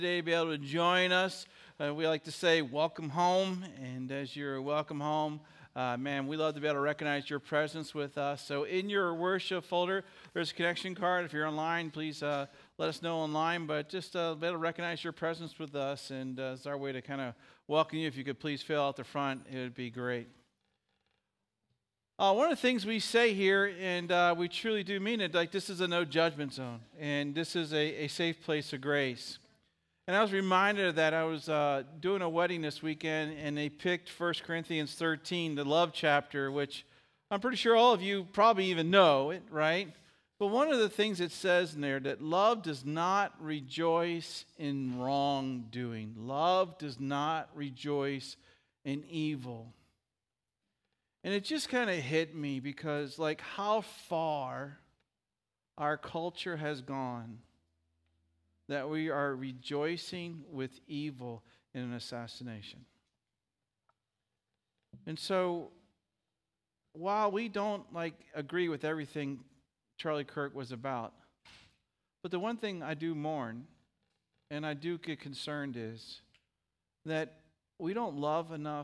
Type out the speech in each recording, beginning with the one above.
Today to be able to join us. We like to say welcome home, and as you're welcome home, man, we love to be able to recognize your presence with us. So in your worship folder, there's a connection card. If you're online, please let us know online, but just be able to recognize your presence with us, and it's our way to kind of welcome you. If you could please fill out the front, it would be great. One of the things we say here, and we truly do mean it, like this is a no judgment zone, and this is a safe place of grace. And I was reminded of that. I was doing a wedding this weekend, and they picked 1 Corinthians 13, the love chapter, which I'm pretty sure all of you probably even know it, right? But one of the things it says in there, that love does not rejoice in wrongdoing. Love does not rejoice in evil. And it just kind of hit me because, like, how far our culture has gone that we are rejoicing with evil in an assassination. And so, while we don't agree with everything Charlie Kirk was about, but the one thing I do mourn and I do get concerned is that we don't love enough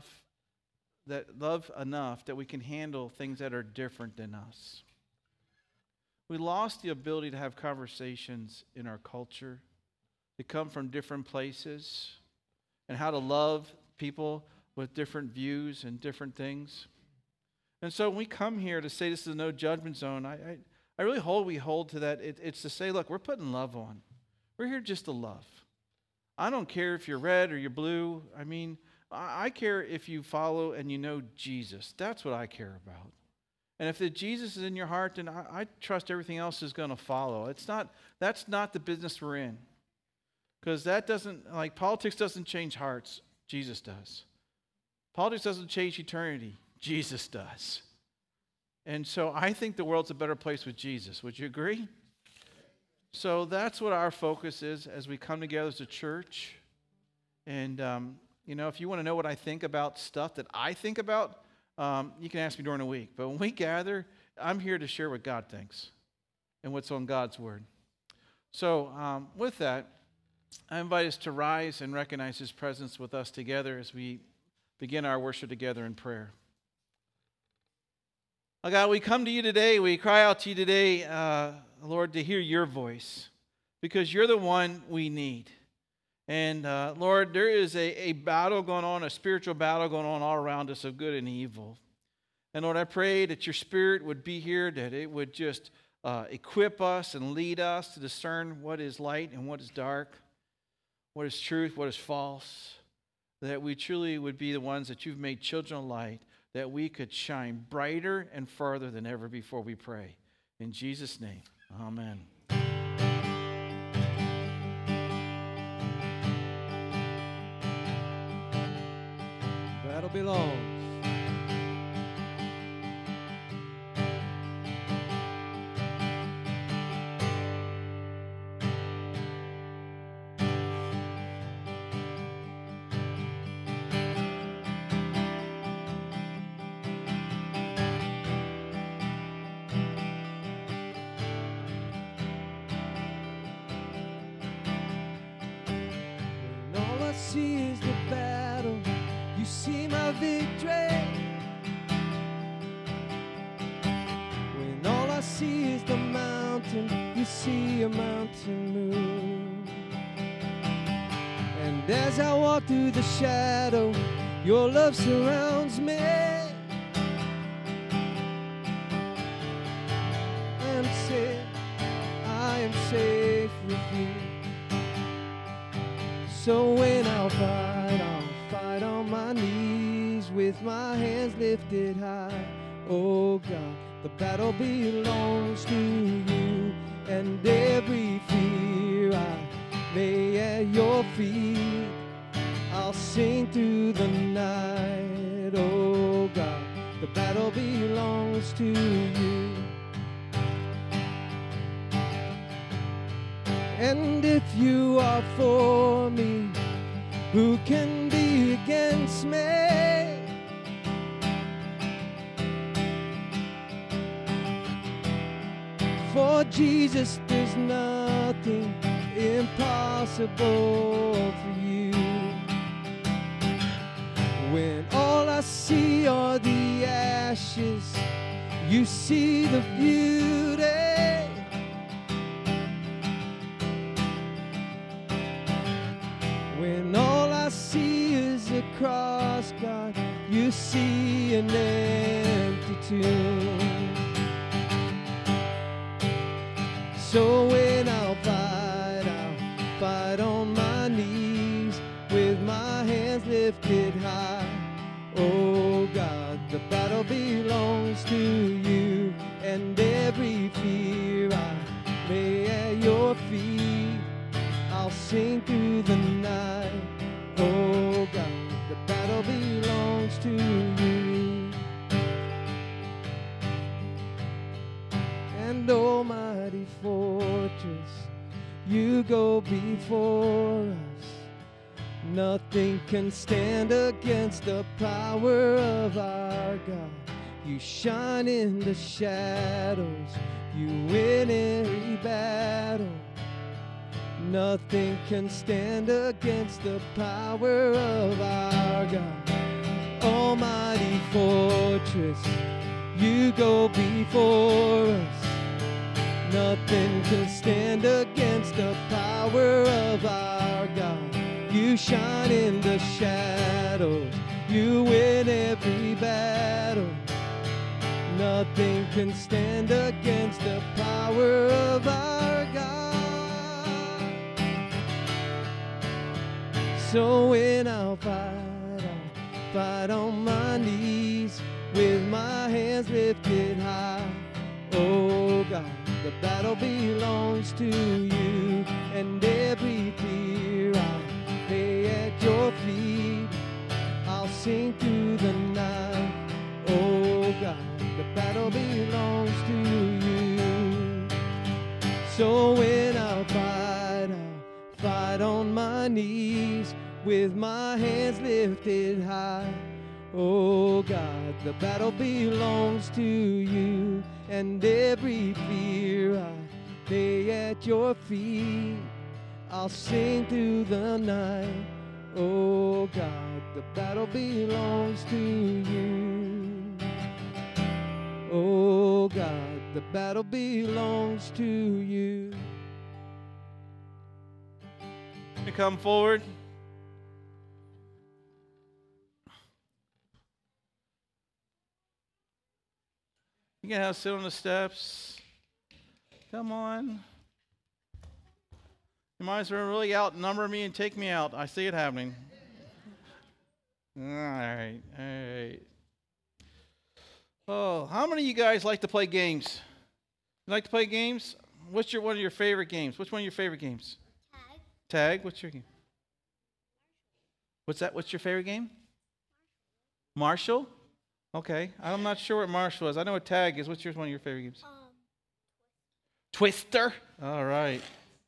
that we can handle things that are different than us. We lost the ability to have conversations in our culture that come from different places, and how to love people with different views and different things. And so when we come here to say this is a no judgment zone, I really hold to that. It's to say, look, we're putting love on. We're here just to love. I don't care if you're red or you're blue. I mean, I care if you follow and you know Jesus. That's what I care about. And if the Jesus is in your heart, then I trust everything else is going to follow. That's not the business we're in. Because that doesn't, politics doesn't change hearts. Jesus does. Politics doesn't change eternity. Jesus does. And so I think the world's a better place with Jesus. Would you agree? So that's what our focus is as we come together as a church. And, if you want to know what I think about stuff that I think about, you can ask me during the week. But when we gather, I'm here to share what God thinks and what's on God's word. So with that, I invite us to rise and recognize His presence with us together as we begin our worship together in prayer. Oh God, we come to you today, we cry out to you today, Lord, to hear your voice, because you're the one we need. And Lord, there is a battle going on, a spiritual battle going on all around us of good and evil. And Lord, I pray that your Spirit would be here, that it would just equip us and lead us to discern what is light and what is dark, what is truth, what is false, that we truly would be the ones that you've made children of light, that we could shine brighter and farther than ever before, we pray. In Jesus' name, amen. Battle belongs. See is the battle, you see my victory. When all I see is the mountain, you see a mountain move. And as I walk through the shadow, your love surrounds me. I am safe with you. So when I'll fight on my knees with my hands lifted high. Oh God, the battle belongs to you, and every fear I lay at your feet. I'll sing through the night. Oh God, the battle belongs to you. And if you are for me, who can be against me? For Jesus, there's nothing impossible for you. When all I see are the ashes, you see the beauty. When all I see is a cross, God, you see an empty tomb. So when I'll fight on my knees with my hands lifted high. Oh God, the battle belongs to you, and every fear I lay at your feet. I'll sing through the night. Oh God, the battle belongs to you. And almighty fortress, you go before us. Nothing can stand against the power of our God. You shine in the shadows, you win every battle. Nothing can stand against the power of our God. Almighty fortress, you go before us. Nothing can stand against the power of our God. You shine in the shadows, you win every battle. Nothing can stand against the power of our God. So when I'll fight on my knees with my hands lifted high. Oh God, the battle belongs to you, and every fear I lay at your feet. I'll sing through the night. Oh God, the battle belongs to you. So when I'll fight on my knees with my hands lifted high. Oh God, the battle belongs to you, and every fear I lay at your feet. I'll sing through the night. Oh God, the battle belongs to you. Oh God, the battle belongs to you. To come forward. You can have sit on the steps. Come on. You might as well really outnumber me and take me out. I see it happening. All right. Oh, how many of you guys like to play games? You like to play games? What's one of your favorite games? Which one of your favorite games? Tag. What's your game? What's that? What's your favorite game? Marshall? Okay. I'm not sure what Marshall is. I know what tag is. What's one of your favorite games? Twister? All right.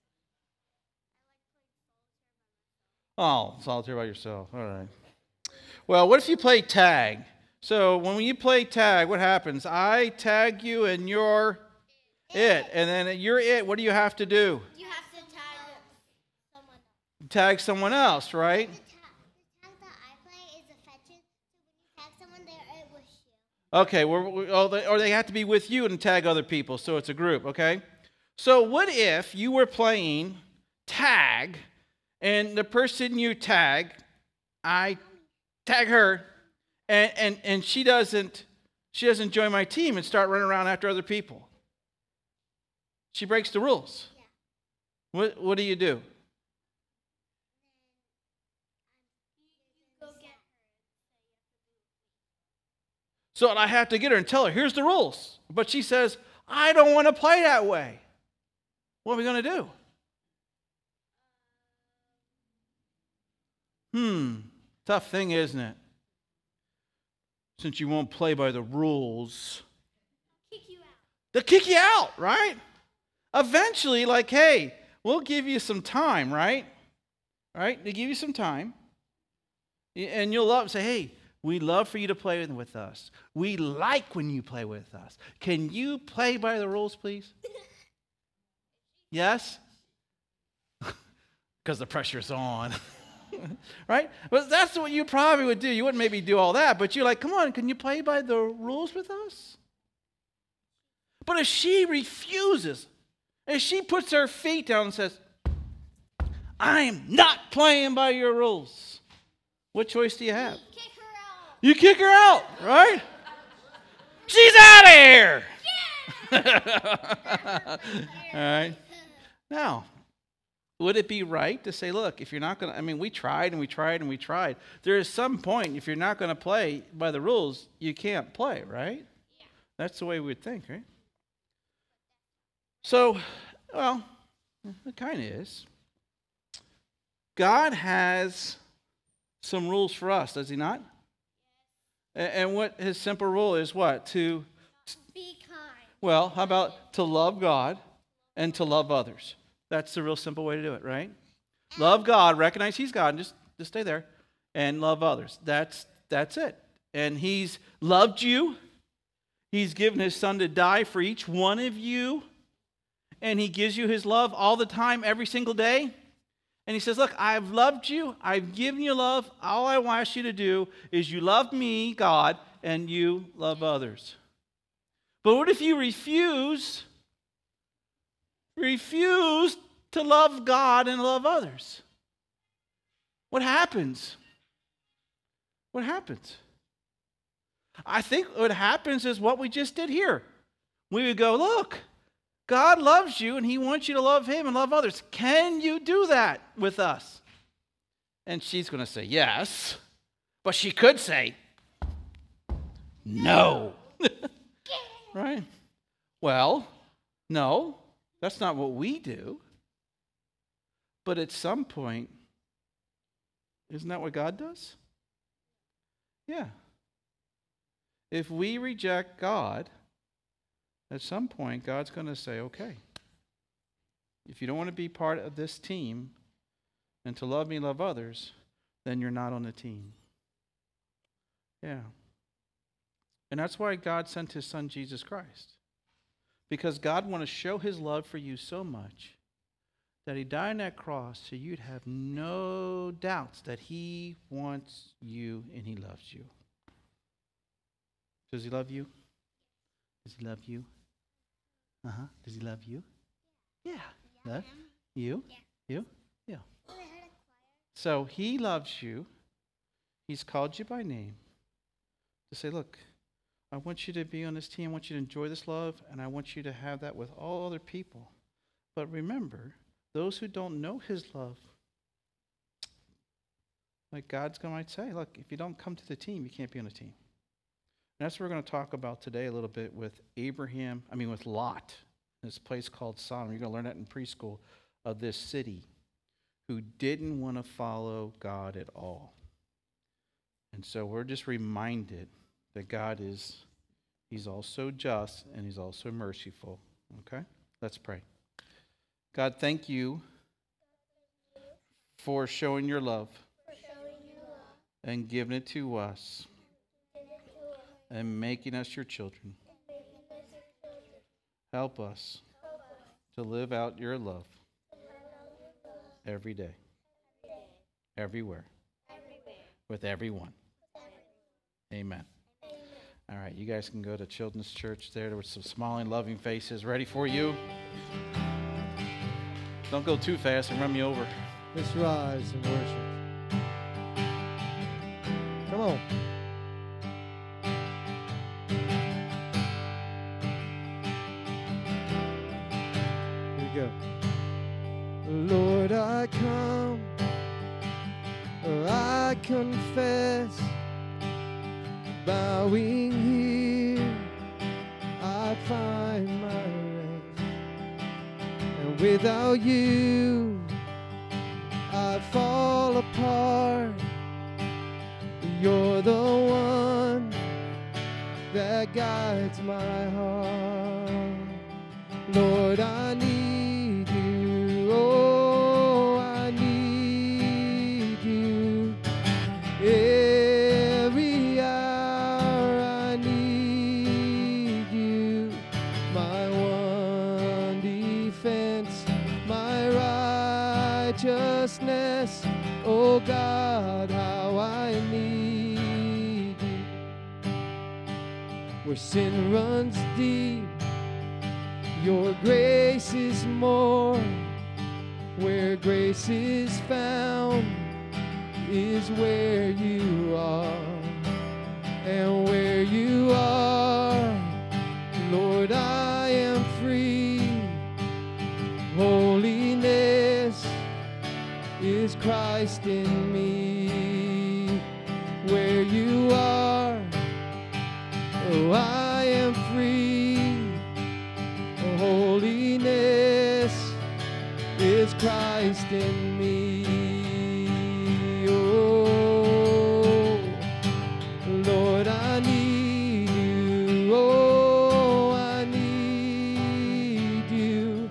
Oh, solitaire by yourself. All right. Well, what if you play tag? So when you play tag, what happens? I tag you and you're it. And then you're it. What do you have to do? You have to tag someone else. Tag someone else, right? The tag that I play is a fetching. So when you tag someone, they're it with you. Okay, or they have to be with you and tag other people, so it's a group, okay? So what if you were playing tag, and the person you tag, I tag her, and she doesn't join my team and start running around after other people. She breaks the rules. Yeah. What do you do? Go get her. So I have to get her and tell her, here's the rules. But she says, I don't want to play that way. What are we going to do? Tough thing, isn't it? Since you won't play by the rules. Kick you out. They'll kick you out, right? Eventually, like, hey, we'll give you some time, right? Right? They give you some time. And you'll say, hey, we'd love for you to play with us. We like when you play with us. Can you play by the rules, please? Yes? because the pressure's on. Right? But that's what you probably would do. You wouldn't maybe do all that, but you're like, come on, can you play by the rules with us? But if she refuses, if she puts her feet down and says, I am not playing by your rules, what choice do you have? Kick her out. You kick her out, right? She's out of here. All right. Now, would it be right to say, look, if you're not going to, I mean, we tried and we tried and we tried. There is some point, if you're not going to play by the rules, you can't play, right? Yeah. That's the way we would think, right? So, well, it kind of is. God has some rules for us, does he not? And what his simple rule is what? To be kind. Well, how about to love God and to love others? That's the real simple way to do it, right? Love God, recognize he's God, and just stay there, and love others. That's it. And he's loved you. He's given his son to die for each one of you. And he gives you his love all the time, every single day. And he says, look, I've loved you. I've given you love. All I want you to do is you love me, God, and you love others. But what if you refuse to love God and love others? What happens? What happens? I think what happens is what we just did here. We would go, look, God loves you and he wants you to love him and love others. Can you do that with us? And she's going to say yes, but she could say no. Right? Well, no, that's not what we do. But at some point, isn't that what God does? Yeah. If we reject God, at some point, God's going to say, okay, if you don't want to be part of this team and to love me, love others, then you're not on the team. Yeah. And that's why God sent his son, Jesus Christ. Because God wanted to show his love for you so much that he died on that cross so you'd have no doubts that he wants you and he loves you. Does he love you? Does he love you? Uh-huh. Does he love you? Yeah. Love you? You? Yeah. So he loves you. He's called you by name to say, look, I want you to be on this team. I want you to enjoy this love, and I want you to have that with all other people. But remember, those who don't know his love, like God's going to say, look, if you don't come to the team, you can't be on the team. And that's what we're going to talk about today a little bit with with Lot, this place called Sodom. You're going to learn that in preschool, of this city who didn't want to follow God at all. And so we're just reminded that God he's also just and he's also merciful. Okay? Let's pray. God, thank you for showing your love and giving it to us and making us your children. Help us to live out your love every day, everywhere, with everyone. Amen. All right, you guys can go to Children's Church there with some smiling, loving faces ready for you. Don't go too fast and run me over. Let's rise and worship. Come on. Here we go. Lord, I come, I confess, bowing here, I find my rest. And without you, I fall apart. You're the one that guides my heart. Lord, I need you. Oh, I need you. Every hour I need you. My one defense, my righteousness. Oh God, how I need you. Where sin runs deep, your grace is more. Where grace is found is where you are. And where you are, Lord, I am free. Holiness is Christ in me. Where you are, oh, I am free. Holiness is Christ in me. Oh, Lord, I need you. Oh, I need you.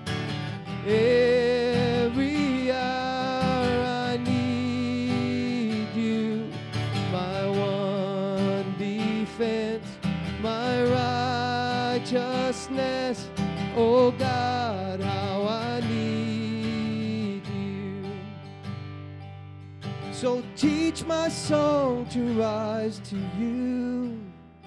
Every hour I need you. My one defense, my righteousness. Oh God, how I need you. So teach my soul to rise to you.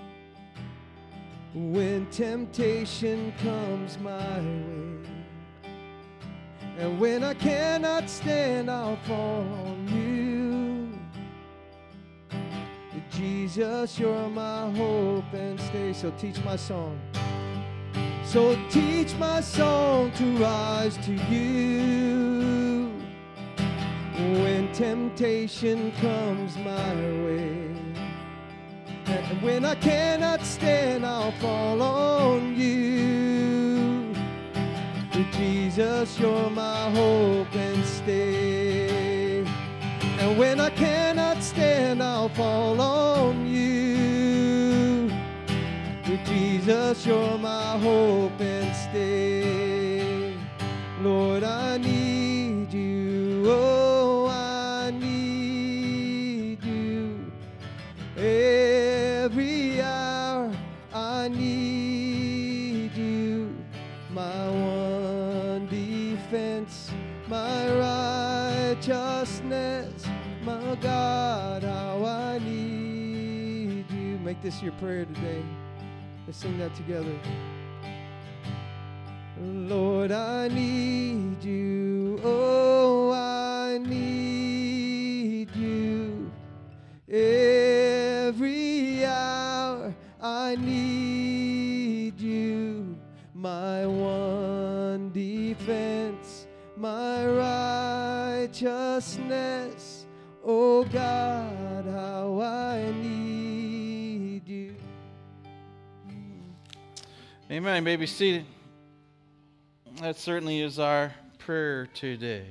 When temptation comes my way, and when I cannot stand, I'll fall on you. Jesus, you're my hope and stay. So teach my song. So teach my soul to rise to you. When temptation comes my way, and when I cannot stand, I'll fall on you. Jesus, you're my hope and stay. And when I cannot stand, I'll fall on you. Jesus, you're my hope and stay. Lord, I need you. Oh, I need you. Every hour I need you. My one defense, my righteousness. My God, how I need you. Make this your prayer today. Let's sing that together. Lord, I need you. Oh, I need you. Every hour I need you. My one defense, my righteousness. Oh God, how I need you. Amen. You may be seated. That certainly is our prayer today.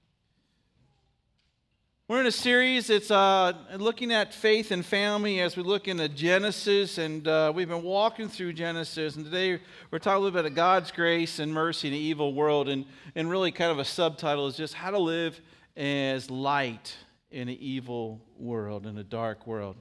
We're in a series. It's looking at faith and family as we look into Genesis, and we've been walking through Genesis. And today we're talking a little bit of God's grace and mercy in an evil world, and really kind of a subtitle is just how to live as light in an evil world, in a dark world.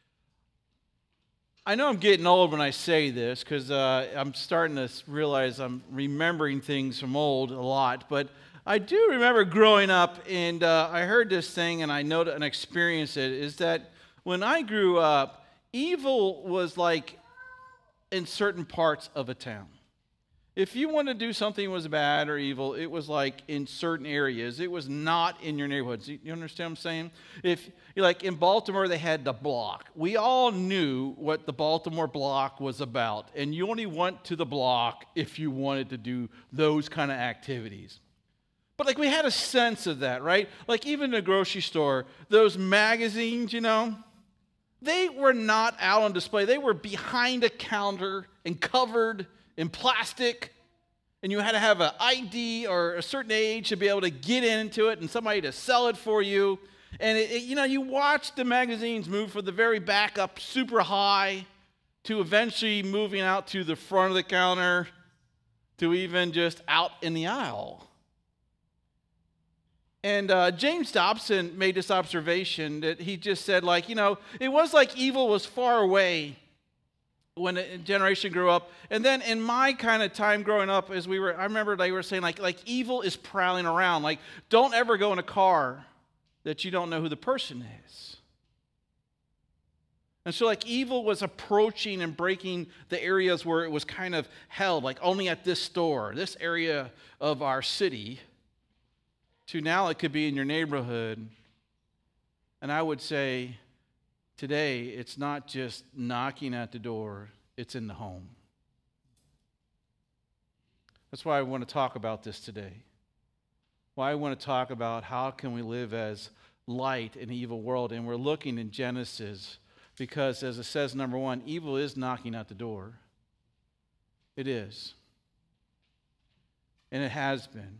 I know I'm getting old when I say this because I'm starting to realize I'm remembering things from old a lot. But I do remember growing up, and I heard this thing, and I know and experienced it, is that when I grew up, evil was like in certain parts of a town. If you wanted to do something that was bad or evil, it was like in certain areas. It was not in your neighborhoods. You understand what I'm saying? If like in Baltimore, they had the block. We all knew what the Baltimore block was about, and you only went to the block if you wanted to do those kind of activities. But like we had a sense of that, right? Like even in the grocery store, those magazines, they were not out on display. They were behind a counter and covered in plastic, and you had to have an ID or a certain age to be able to get into it and somebody to sell it for you. And you watch the magazines move from the very back up super high to eventually moving out to the front of the counter to even just out in the aisle. And James Dobson made this observation that he just said, it was like evil was far away when a generation grew up. And then in my kind of time growing up, I remember they were saying like evil is prowling around. Like, don't ever go in a car that you don't know who the person is. And so like evil was approaching and breaking the areas where it was kind of held, like only at this store, this area of our city, to now it could be in your neighborhood. And I would say today it's not just knocking at the door, it's in the home. That's why I want to talk about this today. Why I want to talk about how can we live as light in an evil world. And we're looking in Genesis because, as it says, number one, evil is knocking at the door. It is. And it has been.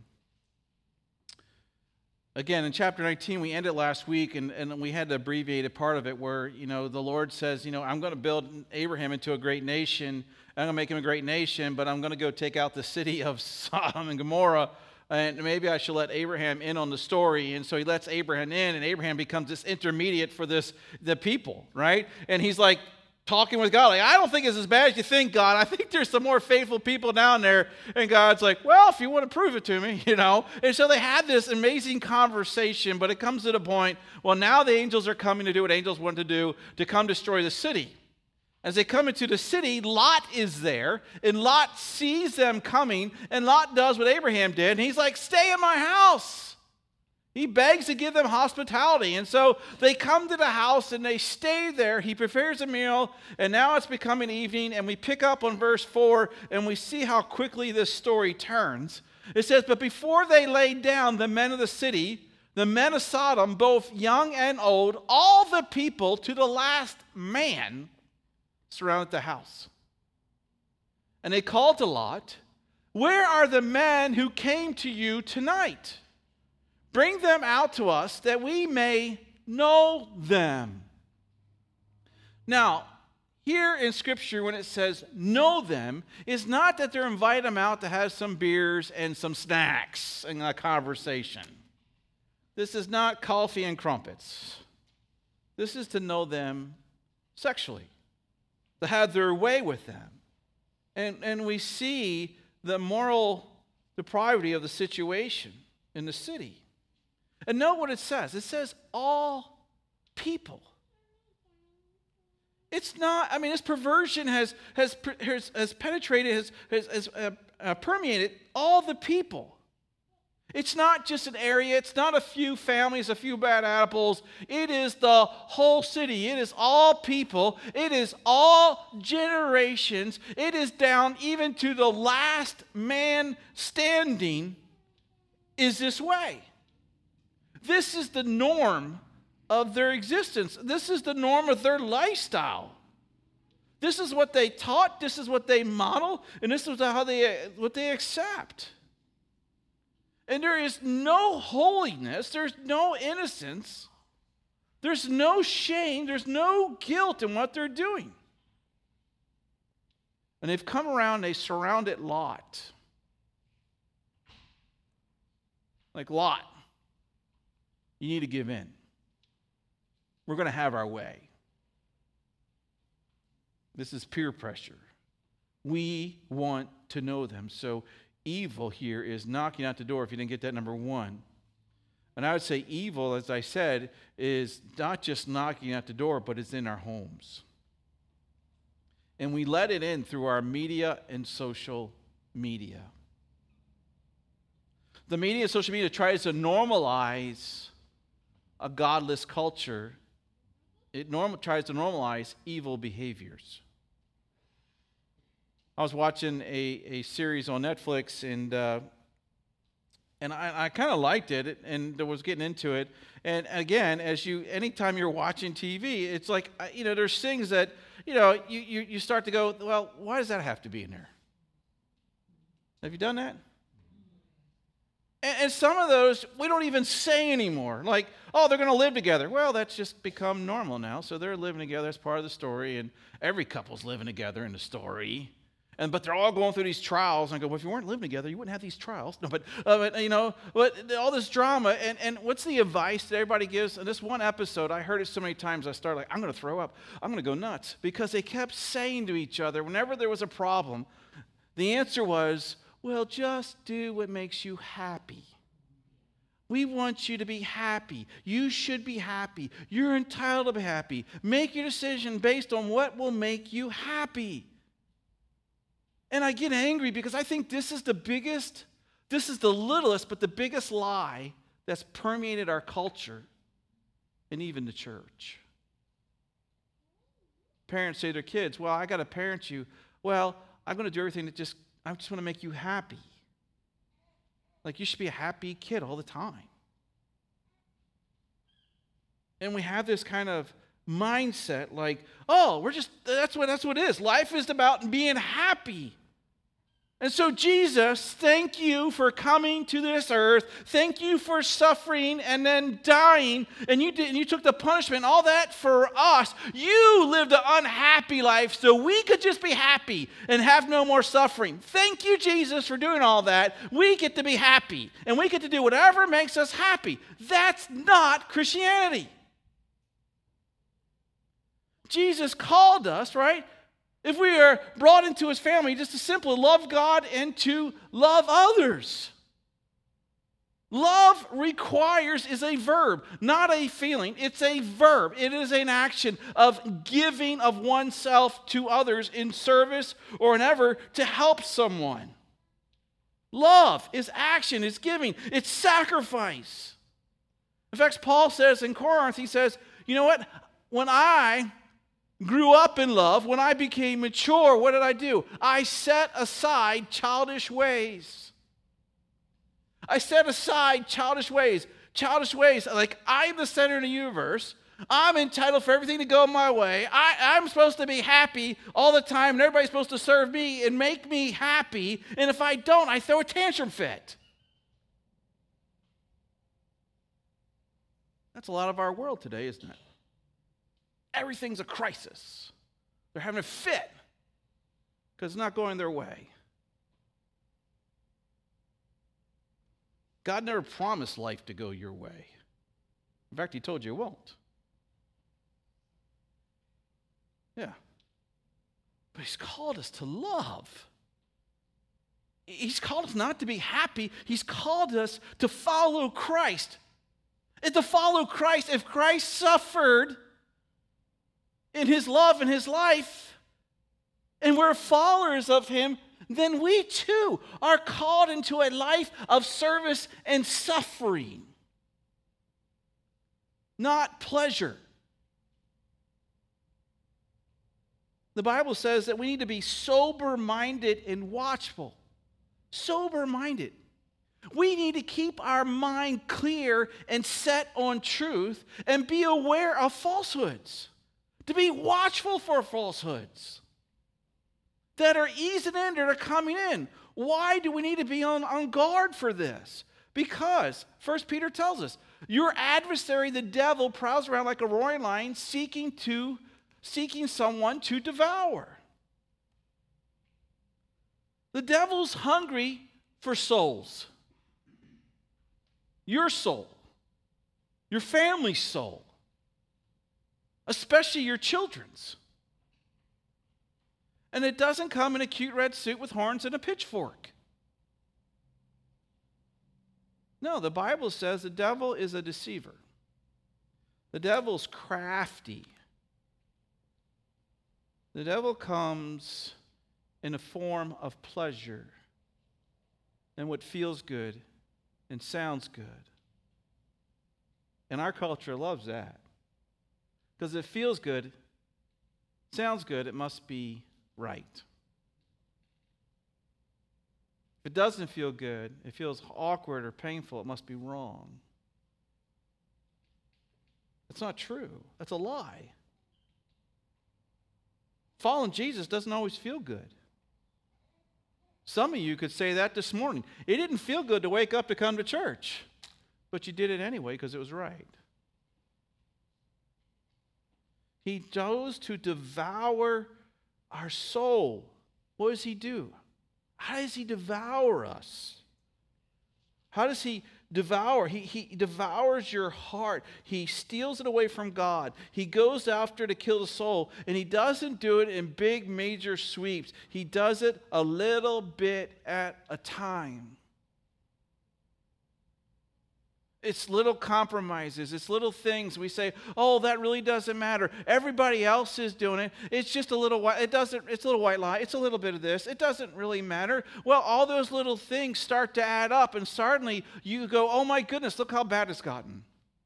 Again, in chapter 19, we ended last week, and we had the abbreviated part of it where, the Lord says, I'm going to build Abraham into a great nation. I'm going to make him a great nation, but I'm going to go take out the city of Sodom and Gomorrah, and maybe I should let Abraham in on the story. And so he lets Abraham in, and Abraham becomes this intermediate for the people, right? And he's like talking with God, like, I don't think it's as bad as you think, God. I think there's some more faithful people down there. And God's like, well, if you want to prove it to me, And so they had this amazing conversation, but it comes to the point, well, now the angels are coming to do what angels want to do, to come destroy the city. As they come into the city, Lot is there, and Lot sees them coming, and Lot does what Abraham did, and he's like, stay in my house. He begs to give them hospitality, and so they come to the house, and they stay there. He prepares a meal, and now it's becoming evening, and we pick up on verse 4, and we see how quickly this story turns. It says, but before they laid down, the men of the city, the men of Sodom, both young and old, all the people to the last man, surrounded the house. And they called to Lot, where are the men who came to you tonight? Bring them out to us that we may know them. Now, here in Scripture, when it says know them, is not that they're inviting them out to have some beers and some snacks and a conversation. This is not coffee and crumpets. This is to know them sexually, to have their way with them. And we see the moral depravity of the situation in the city. And note what it says. It says all people. It's not, this perversion has penetrated, has permeated all the people. It's not just an area. It's not a few families, a few bad apples. It is the whole city. It is all people. It is all generations. It is down even to the last man standing is this way. This is the norm of their existence. This is the norm of their lifestyle. This is what they taught. This is what they model. And this is what they accept. And there is no holiness, there's no innocence, there's no shame, there's no guilt in what they're doing. And they've come around, they surrounded Lot. Like, Lot, you need to give in. We're going to have our way. This is peer pressure. We want to know them. So evil here is knocking at the door, if you didn't get that, number one. And I would say evil, as I said, is not just knocking at the door, but it's in our homes. And we let it in through our media and social media. The media and social media tries to normalize a godless culture. It tries to normalize evil behaviors. I was watching a series on Netflix, and I kind of liked it, and was getting into it. And again, anytime you're watching TV, it's like, there's things that, you start to go, well, why does that have to be in there? Have you done that? And some of those we don't even say anymore. Like, oh, they're going to live together. Well, that's just become normal now. So they're living together. That's part of the story. And every couple's living together in the story. But they're all going through these trials. And I go, well, if you weren't living together, you wouldn't have these trials. No, but all this drama. And what's the advice that everybody gives? In this one episode, I heard it so many times, I started like, I'm going to throw up. I'm going to go nuts. Because they kept saying to each other, whenever there was a problem, the answer was, well, just do what makes you happy. We want you to be happy. You should be happy. You're entitled to be happy. Make your decision based on what will make you happy. And I get angry because I think this is the littlest, but the biggest lie that's permeated our culture and even the church. Parents say to their kids, well, I got to parent you. Well, I'm going to do everything I just want to make you happy. Like you should be a happy kid all the time. And we have this kind of mindset like, oh, that's what it is. Life is about being happy. And so Jesus, thank you for coming to this earth. Thank you for suffering and then dying. And you took the punishment, all that for us. You lived an unhappy life so we could just be happy and have no more suffering. Thank you, Jesus, for doing all that. We get to be happy. And we get to do whatever makes us happy. That's not Christianity. Jesus called us, right? If we are brought into his family, just to simply love God and to love others. Love is a verb, not a feeling. It's a verb. It is an action of giving of oneself to others in service or in effort to help someone. Love is action, it's giving, it's sacrifice. In fact, Paul says in Corinth, he says, you know what? When I grew up in love, when I became mature, what did I do? I set aside childish ways. I set aside childish ways. Childish ways, like I'm the center of the universe. I'm entitled for everything to go my way. I'm supposed to be happy all the time, and everybody's supposed to serve me and make me happy. And if I don't, I throw a tantrum fit. That's a lot of our world today, isn't it? Everything's a crisis. They're having a fit because it's not going their way. God never promised life to go your way. In fact, he told you it won't. Yeah. But he's called us to love. He's called us not to be happy. He's called us to follow Christ. And to follow Christ, if Christ suffered in his love and his life, and we're followers of him, then we too are called into a life of service and suffering, not pleasure. The Bible says that we need to be sober-minded and watchful. Sober-minded. We need to keep our mind clear and set on truth and be aware of falsehoods. To be watchful for falsehoods that are easing in, that are coming in. Why do we need to be on guard for this? Because 1 Peter tells us, your adversary, the devil, prowls around like a roaring lion, seeking someone to devour. The devil's hungry for souls. Your soul. Your family's soul. Especially your children's. And it doesn't come in a cute red suit with horns and a pitchfork. No, the Bible says the devil is a deceiver. The devil's crafty. The devil comes in a form of pleasure and what feels good and sounds good. And our culture loves that. Because it feels good, sounds good, it must be right. If it doesn't feel good, it feels awkward or painful, it must be wrong. That's not true. That's a lie. Following Jesus doesn't always feel good. Some of you could say that this morning. It didn't feel good to wake up to come to church, but you did it anyway because it was right. He chose to devour our soul. What does he do? How does he devour us? How does he devour? He devours your heart. He steals it away from God. He goes after to kill the soul, and he doesn't do it in big major sweeps. He does it a little bit at a time. It's little compromises. It's little things. We say, oh, that really doesn't matter. Everybody else is doing it. It's just a little white. It's a little white lie. It's a little bit of this. It doesn't really matter. Well, all those little things start to add up, and suddenly you go, oh my goodness, look how bad it's gotten.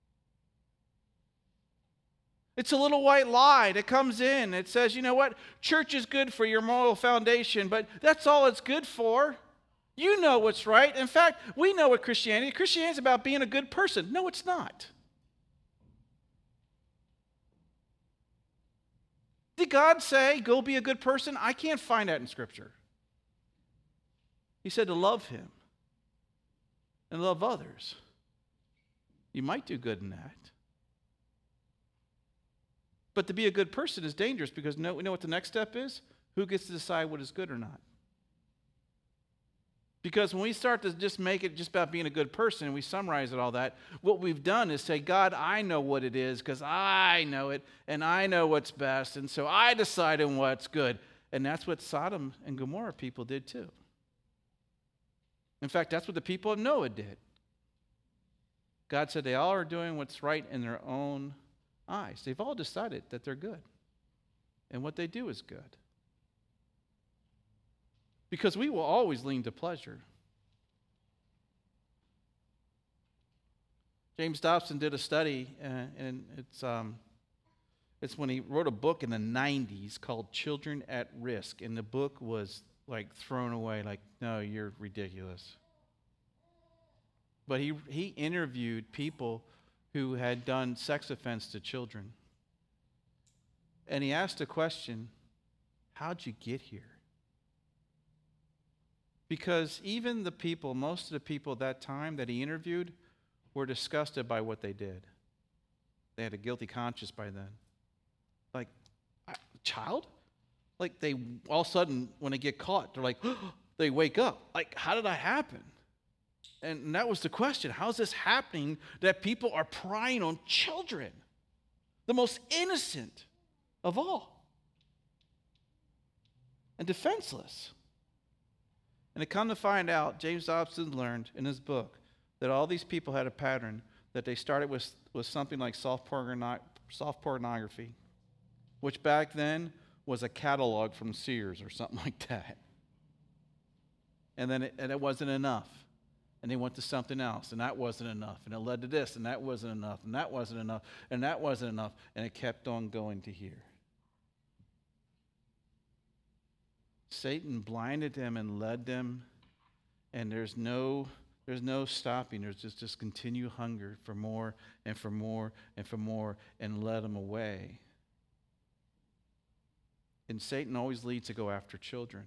It's a little white lie that comes in. It says, you know what? Church is good for your moral foundation, but that's all it's good for. You know what's right. In fact, we know what Christianity is about being a good person. No, it's not. Did God say, go be a good person? I can't find that in Scripture. He said to love Him and love others. You might do good in that. But to be a good person is dangerous because we know what the next step is? Who gets to decide what is good or not? Because when we start to just make it just about being a good person and we summarize it all that, what we've done is say, God, I know what it is because I know it and I know what's best, and so I decide on what's good. And that's what Sodom and Gomorrah people did too. In fact, that's what the people of Noah did. God said they all are doing what's right in their own eyes. They've all decided that they're good. And what they do is good. Because we will always lean to pleasure. James Dobson did a study, and it's when he wrote a book in the 90s called Children at Risk. And the book was like thrown away, like, no, you're ridiculous. But he interviewed people who had done sex offense to children. And he asked the question, how'd you get here? Because even the people, most of the people at that time that he interviewed were disgusted by what they did. They had a guilty conscience by then. Like, child? Like, they all of a sudden, when they get caught, they're like, they wake up. Like, how did that happen? And that was the question. How is this happening that people are prying on children? The most innocent of all. And defenseless. And to come to find out, James Dobson learned in his book that all these people had a pattern that they started with something like soft pornography, which back then was a catalog from Sears or something like that. And then it wasn't enough. And they went to something else, and that wasn't enough. And it led to this, and that wasn't enough, and that wasn't enough, and that wasn't enough. And it kept on going to here. Satan blinded them and led them, and there's no stopping. There's just this continued hunger for more and for more and for more, and led them away. And Satan always leads to go after children.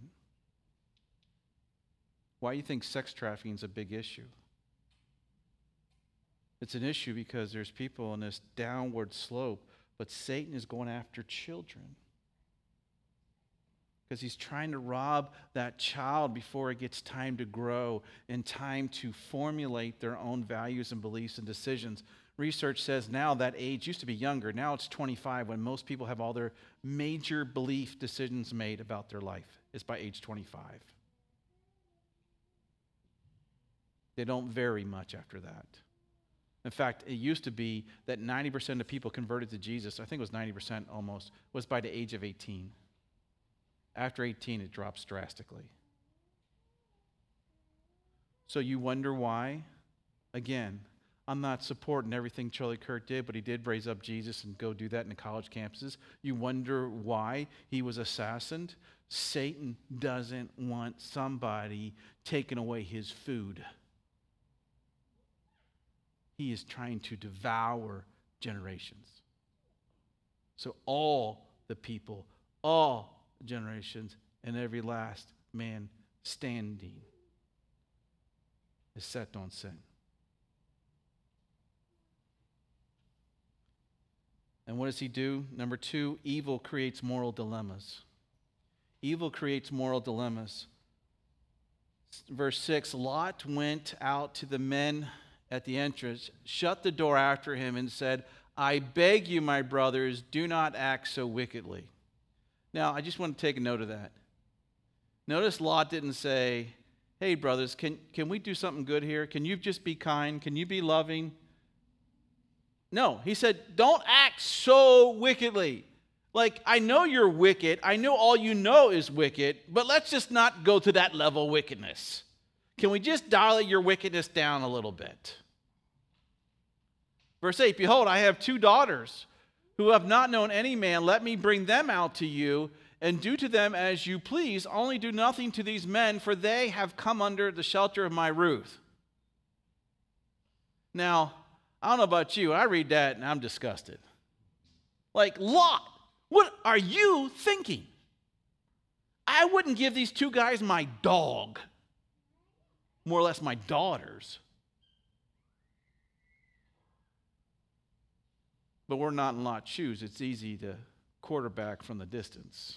Why do you think sex trafficking is a big issue? It's an issue because there's people on this downward slope, but Satan is going after children. Because he's trying to rob that child before it gets time to grow and time to formulate their own values and beliefs and decisions. Research says now that age used to be younger. Now it's 25 when most people have all their major belief decisions made about their life. It's by age 25. They don't vary much after that. In fact, it used to be that 90% of people converted to Jesus, I think it was 90% almost, was by the age of 18. After 18, it drops drastically. So you wonder why? Again, I'm not supporting everything Charlie Kirk did, but he did raise up Jesus and go do that in the college campuses. You wonder why he was assassinated? Satan doesn't want somebody taking away his food. He is trying to devour generations. So all the people, all generations, and every last man standing is set on sin. And what does he do? Number 2, evil creates moral dilemmas. Evil creates moral dilemmas. Verse 6, Lot went out to the men at the entrance, shut the door after him, and said, I beg you, my brothers, do not act so wickedly. Now, I just want to take a note of that. Notice Lot didn't say, hey, brothers, can we do something good here? Can you just be kind? Can you be loving? No, he said, don't act so wickedly. Like, I know you're wicked. I know all you know is wicked, but let's just not go to that level of wickedness. Can we just dial your wickedness down a little bit? Verse 8, behold, I have 2 daughters who have not known any man. Let me bring them out to you, and do to them as you please. Only do nothing to these men, for they have come under the shelter of my roof. Now, I don't know about you. I read that and I'm disgusted. Like, Lot, what are you thinking? I wouldn't give these 2 guys my dog, more or less my daughters. But we're not in Lot's shoes. It's easy to quarterback from the distance.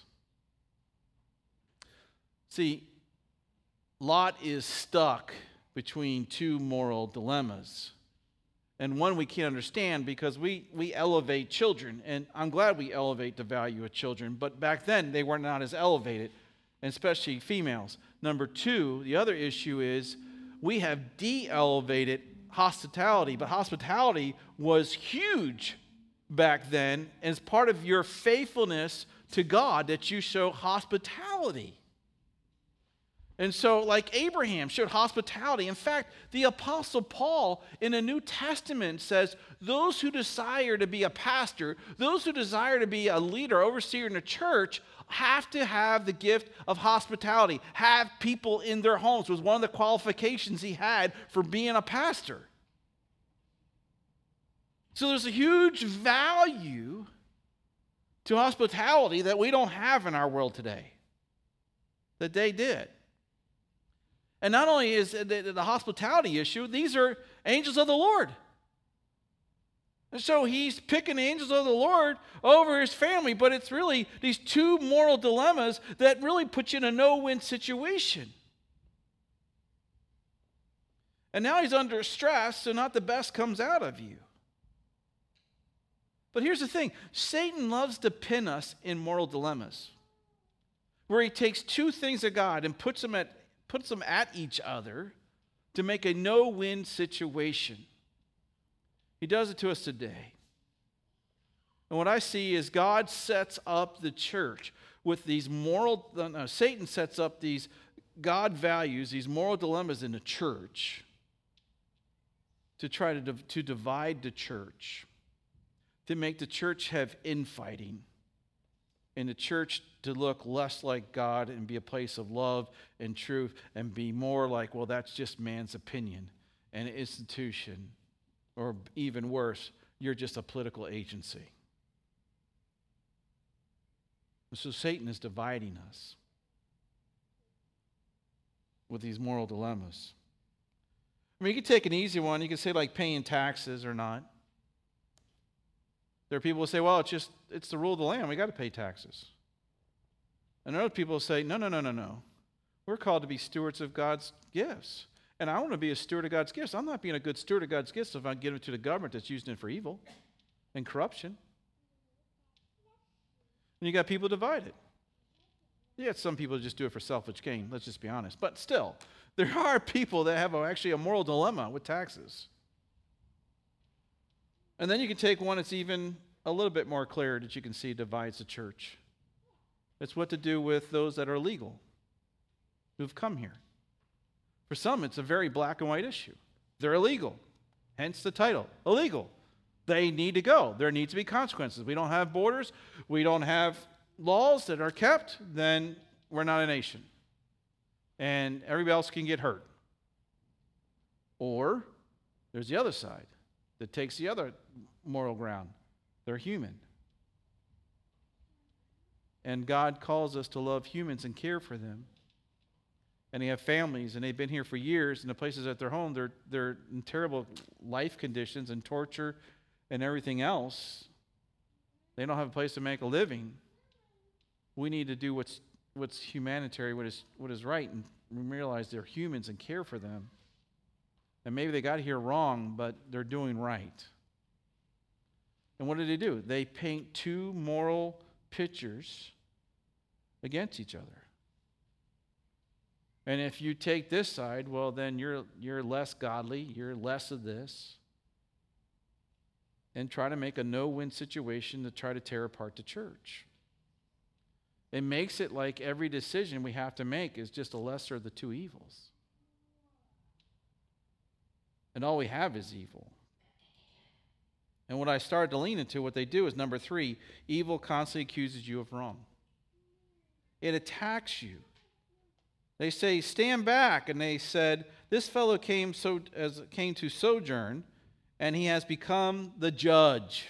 See, Lot is stuck between 2 moral dilemmas. And one we can't understand because we elevate children. And I'm glad we elevate the value of children. But back then, they were not as elevated, and especially females. Number 2, the other issue is we have de-elevated hospitality. But hospitality was huge back then as part of your faithfulness to God, that you show hospitality. And so, like Abraham showed hospitality. In fact, the Apostle Paul in the New Testament says, those who desire to be a pastor, those who desire to be a leader, overseer in a church, have to have the gift of hospitality, have people in their homes. It was one of the qualifications he had for being a pastor. So there's a huge value to hospitality that we don't have in our world today, that they did. And not only is the hospitality issue, these are angels of the Lord. And so he's picking the angels of the Lord over his family, but it's really these 2 moral dilemmas that really put you in a no-win situation. And now he's under stress, so not the best comes out of you. But here's the thing. Satan loves to pin us in moral dilemmas, where he takes 2 things of God and puts them at each other to make a no-win situation. He does it to us today. And what I see is God sets up the church with these Satan sets up these God values, these moral dilemmas in the church to try to divide the church, to make the church have infighting, and the church to look less like God and be a place of love and truth, and be more like, well, that's just man's opinion and an institution, or even worse, you're just a political agency. And so Satan is dividing us with these moral dilemmas. I mean, you could take an easy one. You could say like paying taxes or not. There are people who say, well, it's the rule of the land. We got to pay taxes. And other people say, no. We're called to be stewards of God's gifts. And I want to be a steward of God's gifts. I'm not being a good steward of God's gifts if I give it to the government that's using it for evil and corruption. And you got people divided. Yeah, some people just do it for selfish gain. Let's just be honest. But still, there are people that have actually a moral dilemma with taxes. And then you can take one that's even a little bit more clear that you can see divides the church. It's what to do with those that are legal, who've come here. For some, it's a very black and white issue. They're illegal, hence the title, illegal. They need to go. There needs to be consequences. We don't have borders. We don't have laws that are kept. Then we're not a nation. And everybody else can get hurt. Or there's the other side that takes the other moral ground. They're human. And God calls us to love humans and care for them. And they have families, and they've been here for years, and the places at their home, they're in terrible life conditions and torture and everything else. They don't have a place to make a living. We need to do what's humanitarian, what is right, and realize they're humans and care for them. And maybe they got here wrong, but they're doing right. And what do? They paint 2 moral pictures against each other. And if you take this side, well, then you're less godly, you're less of this. and try to make a no-win situation to try to tear apart the church. It makes it like every decision we have to make is just a lesser of the two evils. And all we have is evil. And what I started to lean into, what they do is number 3, evil constantly accuses you of wrong. It attacks you. They say, stand back. And they said, this fellow came to sojourn, and he has become the judge.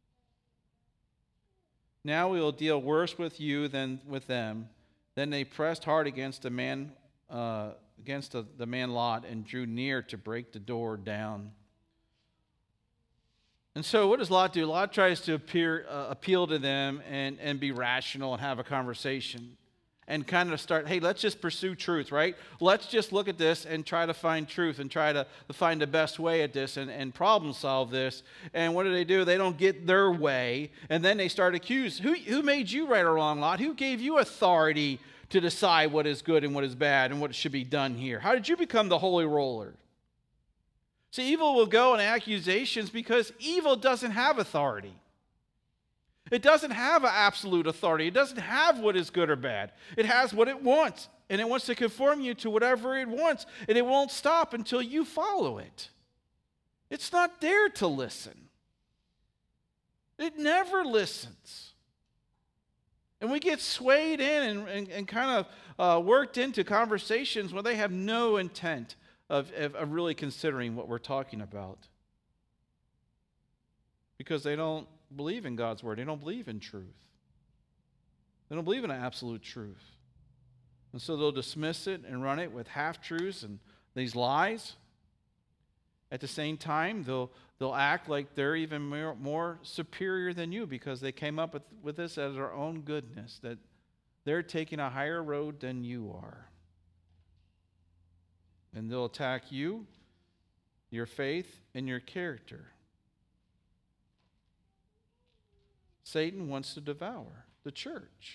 Now we will deal worse with you than with them. Then they pressed hard against the man Lot, and drew near to break the door down. And so what does Lot do? Lot tries to appeal to them and be rational and have a conversation. And kind of start, hey, let's just pursue truth, right? Let's just look at this and try to find truth and try to find the best way at this and problem solve this. And what do? They don't get their way. And then they start accuse. Who made you right or wrong, Lot? Who gave you authority to decide what is good and what is bad and what should be done here? How did you become the holy roller? See, evil will go in accusations because evil doesn't have authority. It doesn't have an absolute authority. It doesn't have what is good or bad. It has what it wants, and it wants to conform you to whatever it wants, and it won't stop until you follow it. It's not there to listen. It never listens. And we get swayed in and kind of worked into conversations where they have no intent of really considering what we're talking about. Because they don't believe in God's word. They don't believe in truth. They don't believe in an absolute truth. And so they'll dismiss it and run it with half-truths and these lies. At the same time, they'll act like they're even more superior than you because they came up with this as their own goodness, that they're taking a higher road than you are. And they'll attack you, your faith, and your character. Satan wants to devour the church.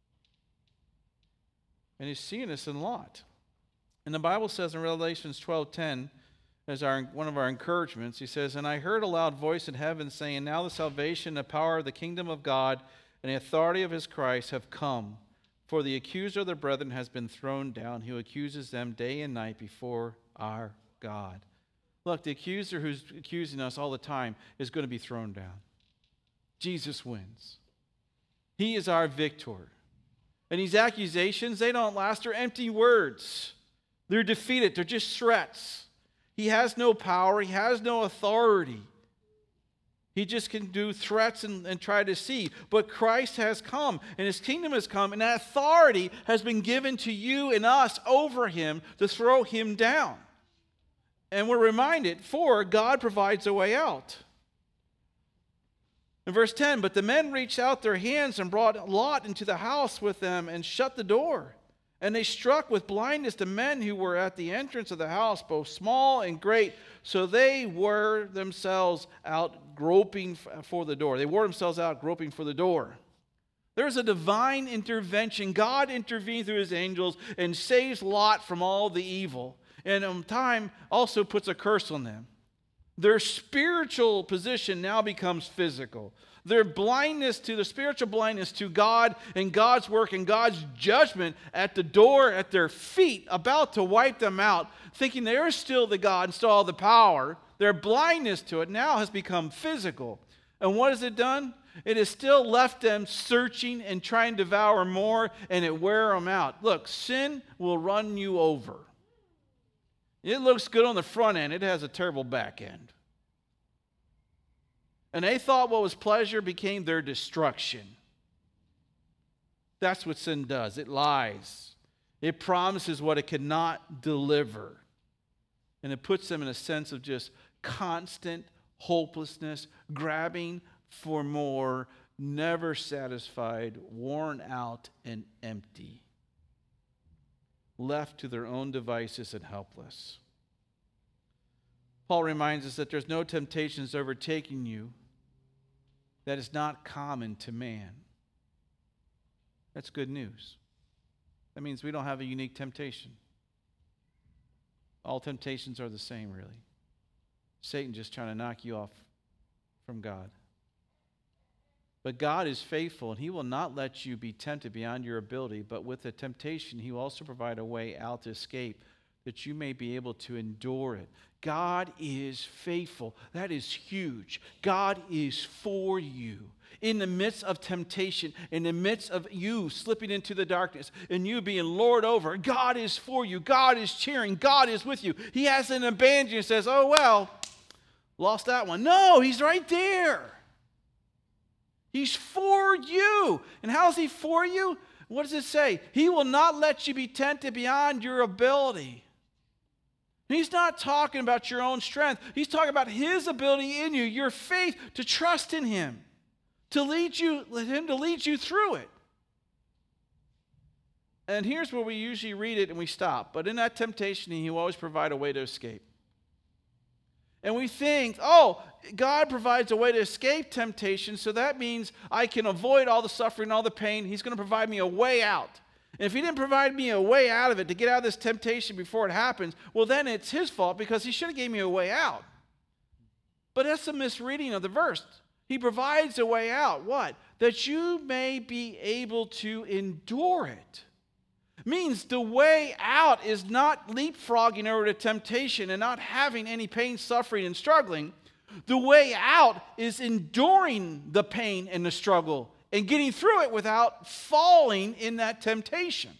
And he's seeing this in Lot. And the Bible says in Revelation 12:10, as one of our encouragements, he says, and I heard a loud voice in heaven saying, now the salvation, the power of the kingdom of God, and the authority of his Christ have come. For the accuser of the brethren has been thrown down, who accuses them day and night before our God. Look, the accuser who's accusing us all the time is going to be thrown down. Jesus wins. He is our victor. And these accusations, they don't last. They're empty words. They're defeated. They're just threats. He has no power. He has no authority. He just can do threats and try to deceive. But Christ has come, and his kingdom has come, and that authority has been given to you and us over him to throw him down. And we're reminded, for God provides a way out. In verse 10, but the men reached out their hands and brought Lot into the house with them and shut the door. And they struck with blindness the men who were at the entrance of the house, both small and great. So they wore themselves out groping for the door. They wore themselves out groping for the door. There's a divine intervention. God intervenes through his angels and saves Lot from all the evil. And in time also puts a curse on them. Their spiritual position now becomes physical. Their spiritual blindness to God and God's work and God's judgment at the door, at their feet, about to wipe them out, thinking they're still the God and still all the power. Their blindness to it now has become physical. And what has it done? It has still left them searching and trying to devour more, and it wear them out. Look, sin will run you over. It looks good on the front end. It has a terrible back end. And they thought what was pleasure became their destruction. That's what sin does. It lies. It promises what it cannot deliver. And it puts them in a sense of just constant hopelessness, grabbing for more, never satisfied, worn out, and empty. Left to their own devices and helpless. Paul reminds us that there's no temptations overtaking you that is not common to man. That's good news. That means we don't have a unique temptation. All temptations are the same, really. Satan just trying to knock you off from God. But God is faithful, and he will not let you be tempted beyond your ability, but with the temptation, he will also provide a way out to escape, that you may be able to endure it. God is faithful. That is huge. God is for you. In the midst of temptation, in the midst of you slipping into the darkness, and you being lured over, God is for you. God is cheering. God is with you. He hasn't abandoned you and says, oh, well, lost that one. No, he's right there. He's for you. And how is he for you? What does it say? He will not let you be tempted beyond your ability. He's not talking about your own strength. He's talking about his ability in you, your faith to trust in him, to lead you, let him to lead you through it. And here's where we usually read it and we stop. But in that temptation, he will always provide a way to escape. And we think, oh, God provides a way to escape temptation, so that means I can avoid all the suffering, all the pain. He's going to provide me a way out. And if he didn't provide me a way out of it to get out of this temptation before it happens, well, then it's his fault because he should have gave me a way out. But that's a misreading of the verse. He provides a way out. What? That you may be able to endure it. Means the way out is not leapfrogging over to temptation and not having any pain, suffering, and struggling. The way out is enduring the pain and the struggle and getting through it without falling in that temptation.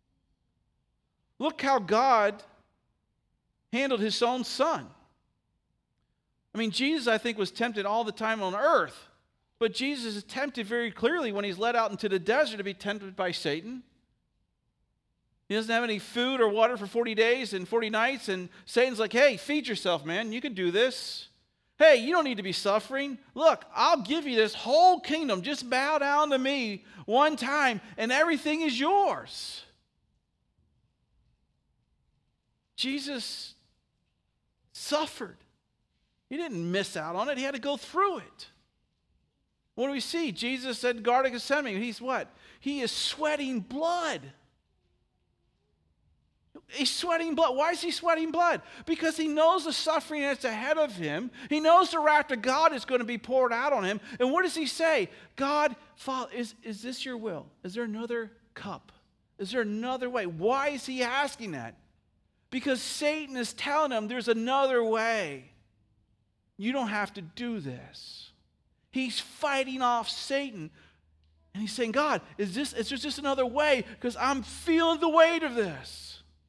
Look how God handled his own son. I mean, Jesus, I think, was tempted all the time on earth. But Jesus is tempted very clearly when he's led out into the desert to be tempted by Satan. He doesn't have any food or water for 40 days and 40 nights. And Satan's like, hey, feed yourself, man. You can do this. Hey, you don't need to be suffering. Look, I'll give you this whole kingdom. Just bow down to me one time and everything is yours. Jesus suffered. He didn't miss out on it. He had to go through it. What do we see? Jesus said, Garden of Gethsemane. He's what? He is sweating blood. He's sweating blood. Why is he sweating blood? Because he knows the suffering that's ahead of him. He knows the wrath of God is going to be poured out on him. And what does he say? God, Father, is this your will? Is there another cup? Is there another way? Why is he asking that? Because Satan is telling him there's another way. You don't have to do this. He's fighting off Satan. And he's saying, God, is there just another way? Because I'm feeling the weight of this.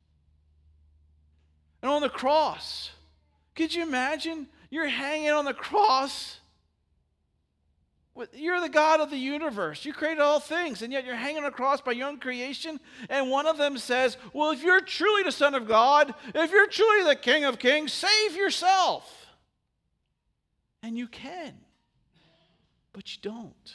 And on the cross, could you imagine? You're hanging on the cross. You're the God of the universe. You created all things, and yet you're hanging on the cross by your own creation. And one of them says, well, if you're truly the Son of God, if you're truly the King of Kings, save yourself. And you can, but you don't.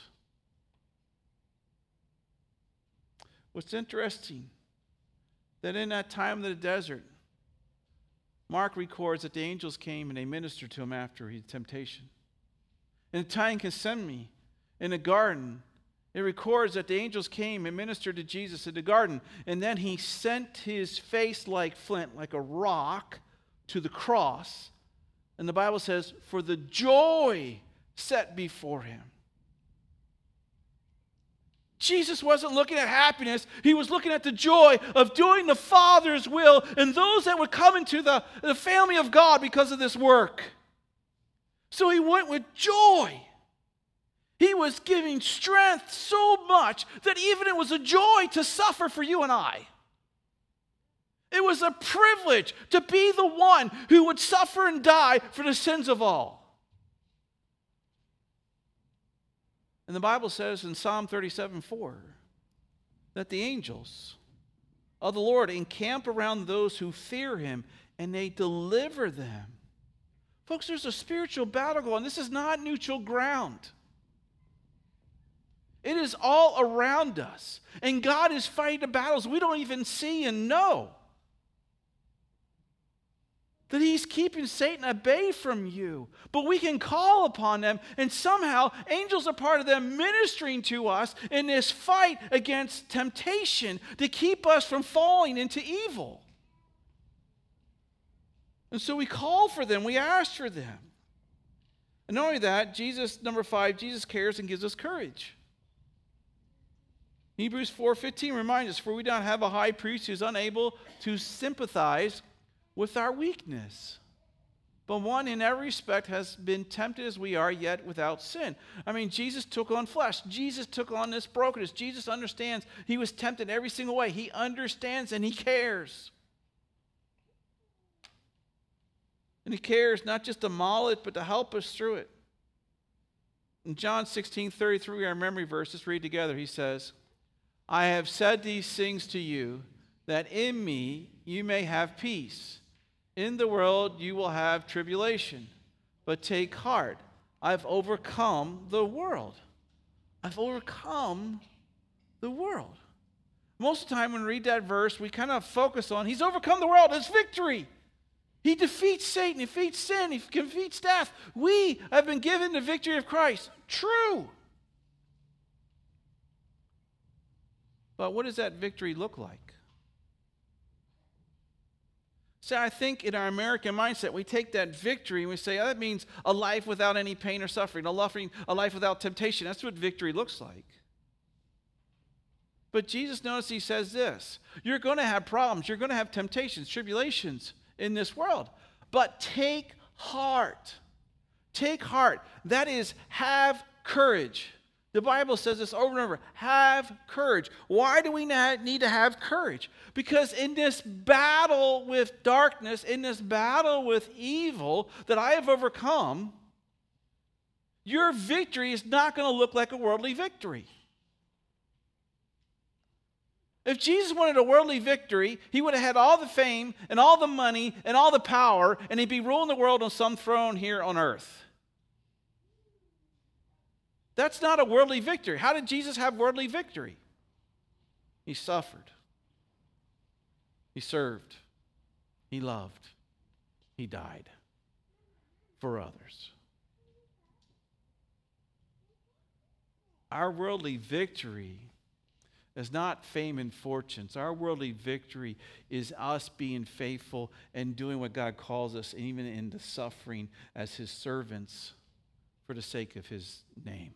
What's interesting, that in that time of the desert, Mark records that the angels came and they ministered to him after his temptation. In the time in Gethsemane, in the garden, it records that the angels came and ministered to Jesus in the garden. And then he sent his face like flint, like a rock, to the cross. And the Bible says, for the joy set before him. Jesus wasn't looking at happiness. He was looking at the joy of doing the Father's will and those that would come into the family of God because of this work. So he went with joy. He was giving strength so much that even it was a joy to suffer for you and I. It was a privilege to be the one who would suffer and die for the sins of all. And the Bible says in Psalm 37:4 that the angels of the Lord encamp around those who fear him and they deliver them. Folks, there's a spiritual battle going on. This is not neutral ground. It is all around us. And God is fighting the battles we don't even see and know. That he's keeping Satan at bay from you. But we can call upon them, and somehow angels are part of them ministering to us in this fight against temptation to keep us from falling into evil. And so we call for them, we ask for them. And not only that, number 5, Jesus cares and gives us courage. Hebrews 4:15 reminds us, for we don't have a high priest who is unable to sympathize with our weakness, but one in every respect has been tempted as we are, yet without sin. I mean, Jesus took on flesh. Jesus took on this brokenness. Jesus understands. He was tempted every single way. He understands and he cares. And he cares not just to mold it, but to help us through it. In John 16:33, our memory verse, let's read together. He says, I have said these things to you, that in me you may have peace. In the world you will have tribulation. But take heart, I've overcome the world. I've overcome the world. Most of the time when we read that verse, we kind of focus on, he's overcome the world. It's victory. He defeats Satan, he defeats sin, he defeats death. We have been given the victory of Christ. True. But what does that victory look like? So I think in our American mindset, we take that victory and we say, oh, that means a life without any pain or suffering, a life without temptation. That's what victory looks like. But Jesus, notice he says this, you're going to have problems, you're going to have temptations, tribulations in this world. But take heart. Take heart. That is, have courage. The Bible says this over and over. Have courage. Why do we need to have courage? Because in this battle with darkness, in this battle with evil that I have overcome, your victory is not going to look like a worldly victory. If Jesus wanted a worldly victory, he would have had all the fame and all the money and all the power, and he'd be ruling the world on some throne here on earth. That's not a worldly victory. How did Jesus have worldly victory? He suffered. He served. He loved. He died for others. Our worldly victory is not fame and fortunes. Our worldly victory is us being faithful and doing what God calls us, and even in the suffering as his servants for the sake of his name,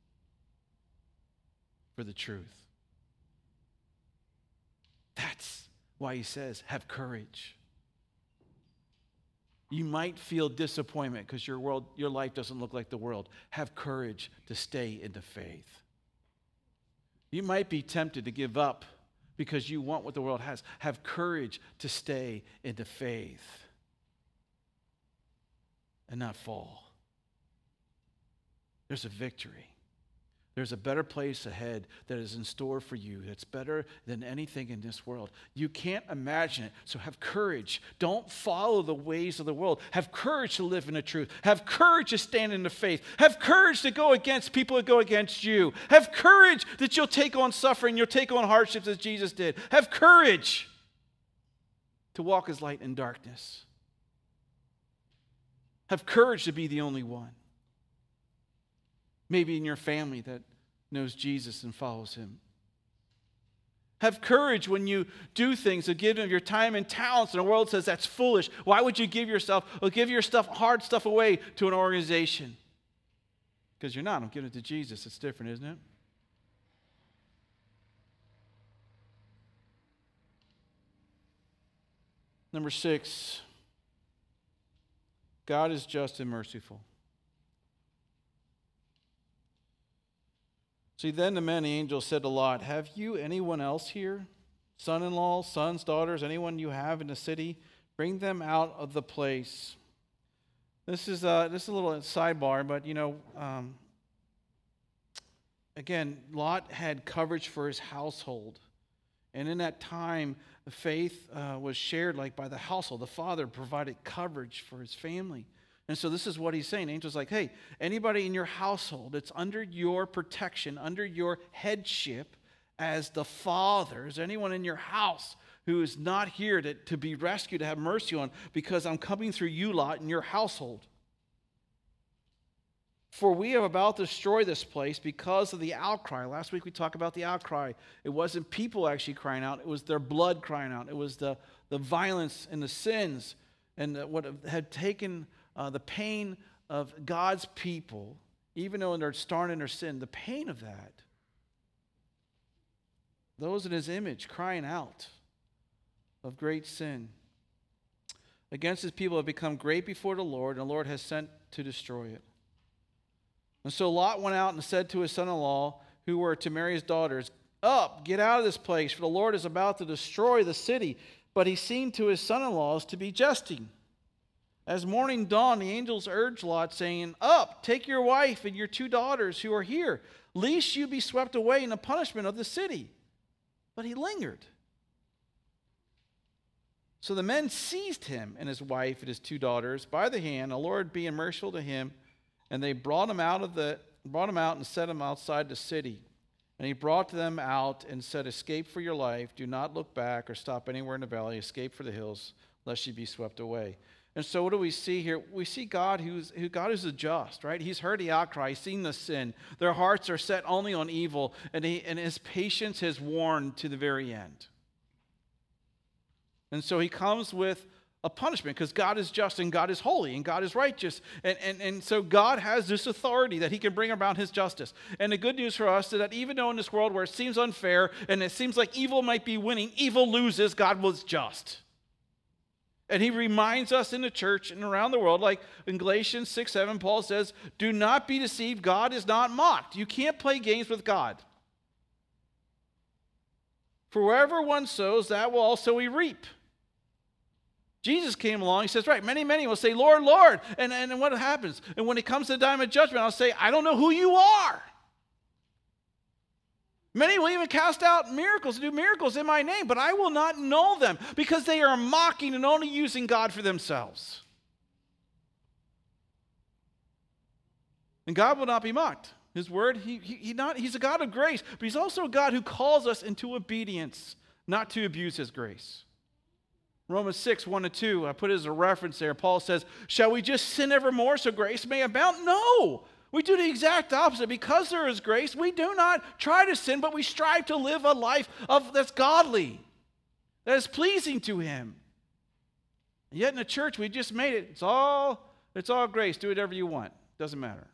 for the truth. That's why he says, have courage. You might feel disappointment because your life doesn't look like the world. Have courage to stay in the faith. You might be tempted to give up because you want what the world has. Have courage to stay in the faith and not fall. There's a victory. There's a better place ahead that is in store for you that's better than anything in this world. You can't imagine it, so have courage. Don't follow the ways of the world. Have courage to live in the truth. Have courage to stand in the faith. Have courage to go against people that go against you. Have courage that you'll take on suffering, you'll take on hardships as Jesus did. Have courage to walk as light in darkness. Have courage to be the only one. Maybe in your family that knows Jesus and follows him. Have courage when you do things to give them your time and talents, and the world says that's foolish. Why would you give yourself or give your stuff, hard stuff away to an organization? Because you're not. I'm giving it to Jesus. It's different, isn't it? Number 6, God is just and merciful. See, then the men, the angels, said to Lot, have you anyone else here? Son-in-law, sons, daughters, anyone you have in the city? Bring them out of the place. This is a little sidebar, but again, Lot had coverage for his household. And in that time, the faith was shared like by the household. The father provided coverage for his family. And so this is what he's saying. Angel's like, hey, anybody in your household that's under your protection, under your headship as the father, is anyone in your house who is not here to be rescued, to have mercy on, because I'm coming through you, Lot, in your household. For we are about to destroy this place because of the outcry. Last week we talked about the outcry. It wasn't people actually crying out. It was their blood crying out. It was the violence and the sins and what had taken the pain of God's people, even though they're starting in their sin, the pain of that. Those in his image crying out of great sin against his people have become great before the Lord, and the Lord has sent to destroy it. And so Lot went out and said to his son-in-law, who were to marry his daughters, "Up, get out of this place, for the Lord is about to destroy the city." But he seemed to his son-in-laws to be jesting. As morning dawned, the angels urged Lot, saying, "Up, take your wife and your 2 daughters who are here, lest you be swept away in the punishment of the city." But he lingered. So the men seized him and his wife and his 2 daughters by the hand, the Lord being merciful to him, and they brought him out and set him outside the city. And he brought them out and said, "Escape for your life. Do not look back or stop anywhere in the valley. Escape for the hills, lest you be swept away." And so what do we see here? We see God who's a just, right? He's heard the outcry. He's seen the sin. Their hearts are set only on evil, and his patience has worn to the very end. And so he comes with a punishment because God is just and God is holy and God is righteous. And so God has this authority that he can bring about his justice. And the good news for us is that even though in this world where it seems unfair and it seems like evil might be winning, evil loses, God was just. And he reminds us in the church and around the world, like in Galatians 6:7, Paul says, "Do not be deceived, God is not mocked." You can't play games with God. For wherever one sows, that will also he reap. Jesus came along, he says, right, many will say, "Lord, Lord." And what happens? And when it comes to the time of judgment, I'll say, "I don't know who you are." Many will even cast out miracles, do miracles in my name, but I will not know them, because they are mocking and only using God for themselves. And God will not be mocked. His word, he's a God of grace, but he's also a God who calls us into obedience, not to abuse his grace. Romans 6:1-2, I put it as a reference there. Paul says, "Shall we just sin evermore so grace may abound?" No! We do the exact opposite. Because there is grace, we do not try to sin, but we strive to live a life that's godly, that is pleasing to him. And yet in the church, we just made it. It's all grace. Do whatever you want. Doesn't matter.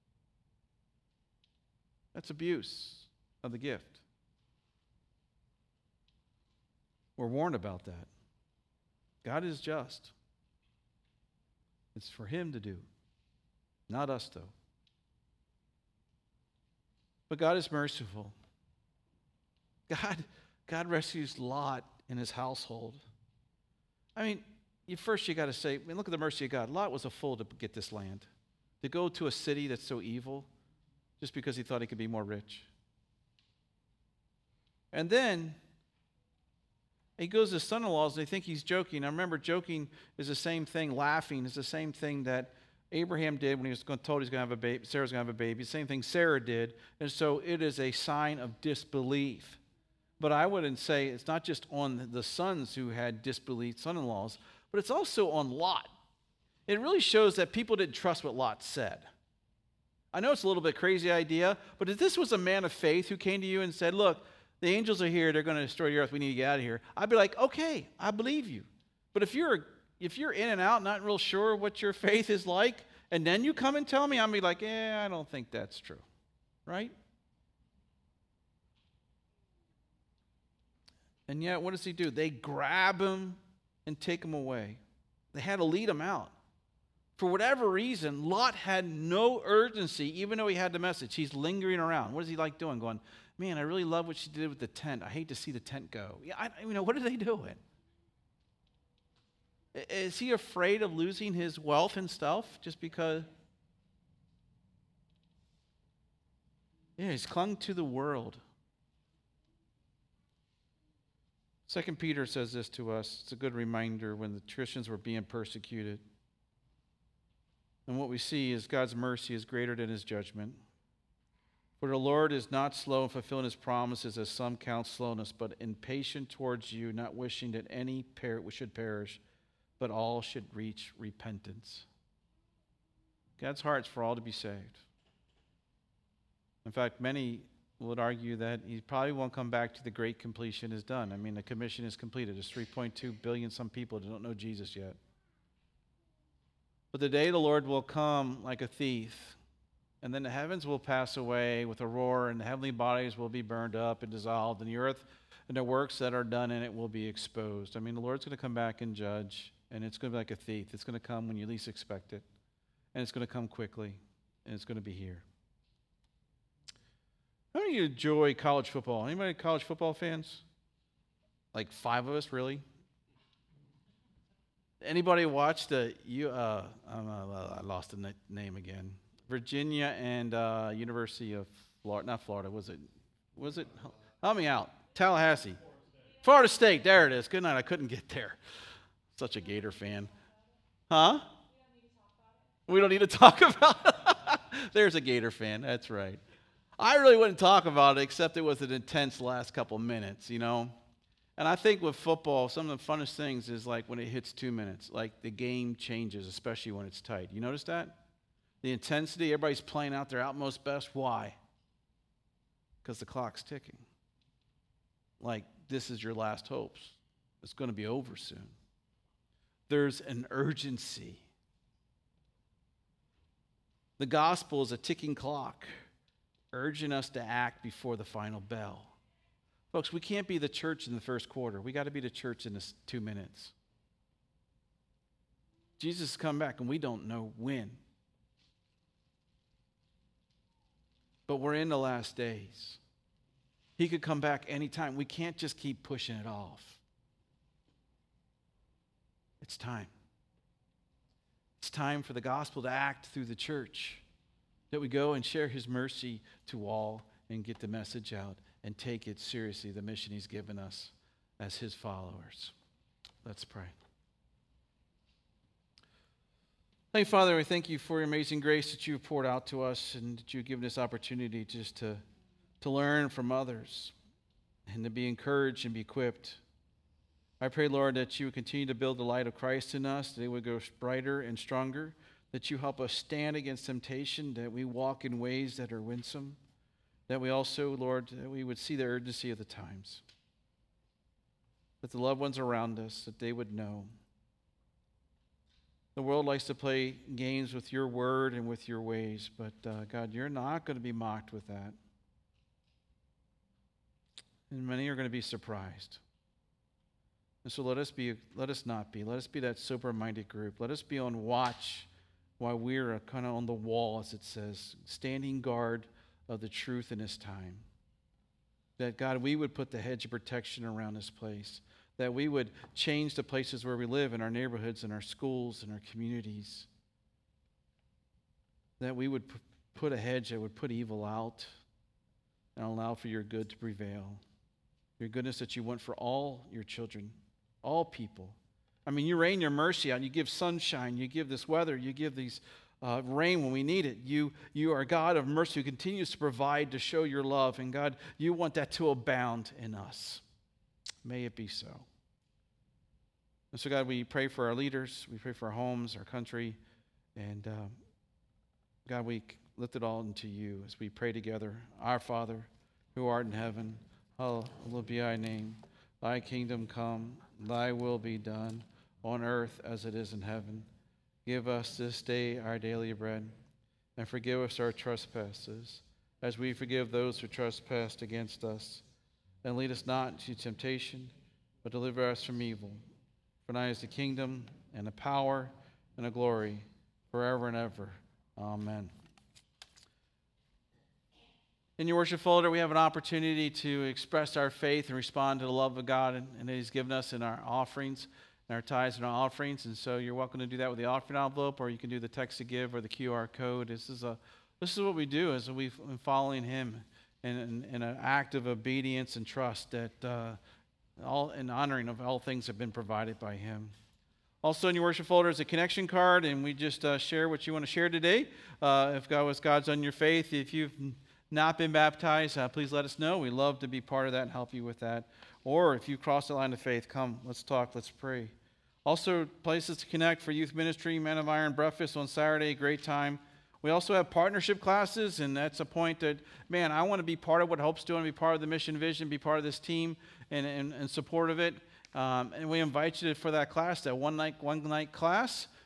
That's abuse of the gift. We're warned about that. God is just. It's for him to do, not us, though. But God is merciful. God rescues Lot and his household. I mean, you got to say, look at the mercy of God. Lot was a fool to get this land, to go to a city that's so evil just because he thought he could be more rich. And then he goes to his son-in-laws, and they think he's joking. I remember joking is the same thing. Laughing is the same thing that Abraham did when he was told he's going to have a baby. Sarah's going to have a baby. Same thing Sarah did. And so it is a sign of disbelief. But I wouldn't say it's not just on the sons who had disbelief, son-in-laws, but it's also on Lot. It really shows that people didn't trust what Lot said. I know it's a little bit crazy idea, but if this was a man of faith who came to you and said, "Look, the angels are here, they're going to destroy the earth, we need to get out of here," I'd be like, "Okay, I believe you." But if you're in and out, not real sure what your faith is like, and then you come and tell me, I'll be like, I don't think that's true. Right? And yet, what does he do? They grab him and take him away. They had to lead him out. For whatever reason, Lot had no urgency, even though he had the message. He's lingering around. What is he like doing? Going, "Man, I really love what she did with the tent. I hate to see the tent go." Yeah, what are they doing? Is he afraid of losing his wealth and stuff just because? Yeah, he's clung to the world. 2 Peter says this to us. It's a good reminder when the Christians were being persecuted. And what we see is God's mercy is greater than his judgment. For the Lord is not slow in fulfilling his promises, as some count slowness, but impatient towards you, not wishing that any should perish, but all should reach repentance. God's heart's for all to be saved. In fact, many would argue that he probably won't come back to the great completion is done. I mean, the commission is completed. There's 3.2 billion some people that don't know Jesus yet. But the day of the Lord will come like a thief, and then the heavens will pass away with a roar, and the heavenly bodies will be burned up and dissolved, and the earth and the works that are done in it will be exposed. I mean, the Lord's going to come back and judge, and it's going to be like a thief. It's going to come when you least expect it, and it's going to come quickly, and it's going to be here. How many of you enjoy college football? Anybody college football fans? Like 5 of us, really? Anybody watch I lost the name again. Virginia and University of Florida, not Florida, was it? Help me out. Tallahassee. Florida State, there it is. Good night, I couldn't get there. Such a Gator fan. Huh? We don't need to talk about it. There's a Gator fan, that's right. I really wouldn't talk about it except it was an intense last couple minutes, you know. And I think with football, some of the funnest things is like when it hits 2 minutes, like the game changes, especially when it's tight. You notice that? The intensity, everybody's playing out their utmost best. Why? Because the clock's ticking. Like, this is your last hopes. It's going to be over soon. There's an urgency. The gospel is a ticking clock, urging us to act before the final bell. Folks, we can't be the church in the first quarter. We got to be the church in this 2 minutes. Jesus has come back, and we don't know when. But we're in the last days. He could come back anytime. We can't just keep pushing it off. It's time. It's time for the gospel to act through the church, that we go and share his mercy to all and get the message out and take it seriously, the mission he's given us as his followers. Let's pray. Thank you, Father. We thank you for your amazing grace that you have poured out to us and that you've given us opportunity just to learn from others and to be encouraged and be equipped. I pray, Lord, that you would continue to build the light of Christ in us, that it would go brighter and stronger, that you help us stand against temptation, that we walk in ways that are winsome, that we also, Lord, that we would see the urgency of the times, that the loved ones around us, that they would know. The world likes to play games with your word and with your ways, but God, you're not going to be mocked with that. And many are going to be surprised. And so let us not be. Let us be that sober-minded group. Let us be on watch while we're kind of on the wall, as it says, standing guard of the truth in this time. That, God, we would put the hedge of protection around this place. That we would change the places where we live, in our neighborhoods, in our schools, in our communities. That we would put a hedge that would put evil out and allow for your good to prevail. Your goodness that you want for all your children, all people. I mean, you rain your mercy out. You give sunshine. You give this weather. You give these rain when we need it. You are a God of mercy who continues to provide to show your love. And God, you want that to abound in us. May it be so. And so, God, we pray for our leaders. We pray for our homes, our country. And God, we lift it all into you as we pray together. Our Father, who art in heaven, hallowed be thy name. Thy kingdom come, thy will be done, on earth as it is in heaven. Give us this day our daily bread, and forgive us our trespasses, as we forgive those who trespass against us. And lead us not into temptation, but deliver us from evil. For thine is the kingdom, and the power, and the glory, forever and ever. Amen. In your worship folder, we have an opportunity to express our faith and respond to the love of God and that he's given us in our offerings, and our tithes and our offerings. And so you're welcome to do that with the offering envelope, or you can do the text to give or the QR code. This is what we do as we've been following him in an act of obedience and trust that all in honoring of all things have been provided by him. Also in your worship folder is a connection card, and we just share what you want to share today. If God's on your faith, if you've not been baptized, please let us know. We love to be part of that and help you with that. Or if you cross the line of faith, come, let's talk, let's pray. Also, places to connect for youth ministry, Men of Iron breakfast on Saturday, great time. We also have partnership classes, and that's a point that, man, I want to be part of what Hope's doing, be part of the mission vision, be part of this team and support of it. And we invite you for that class, that one night class.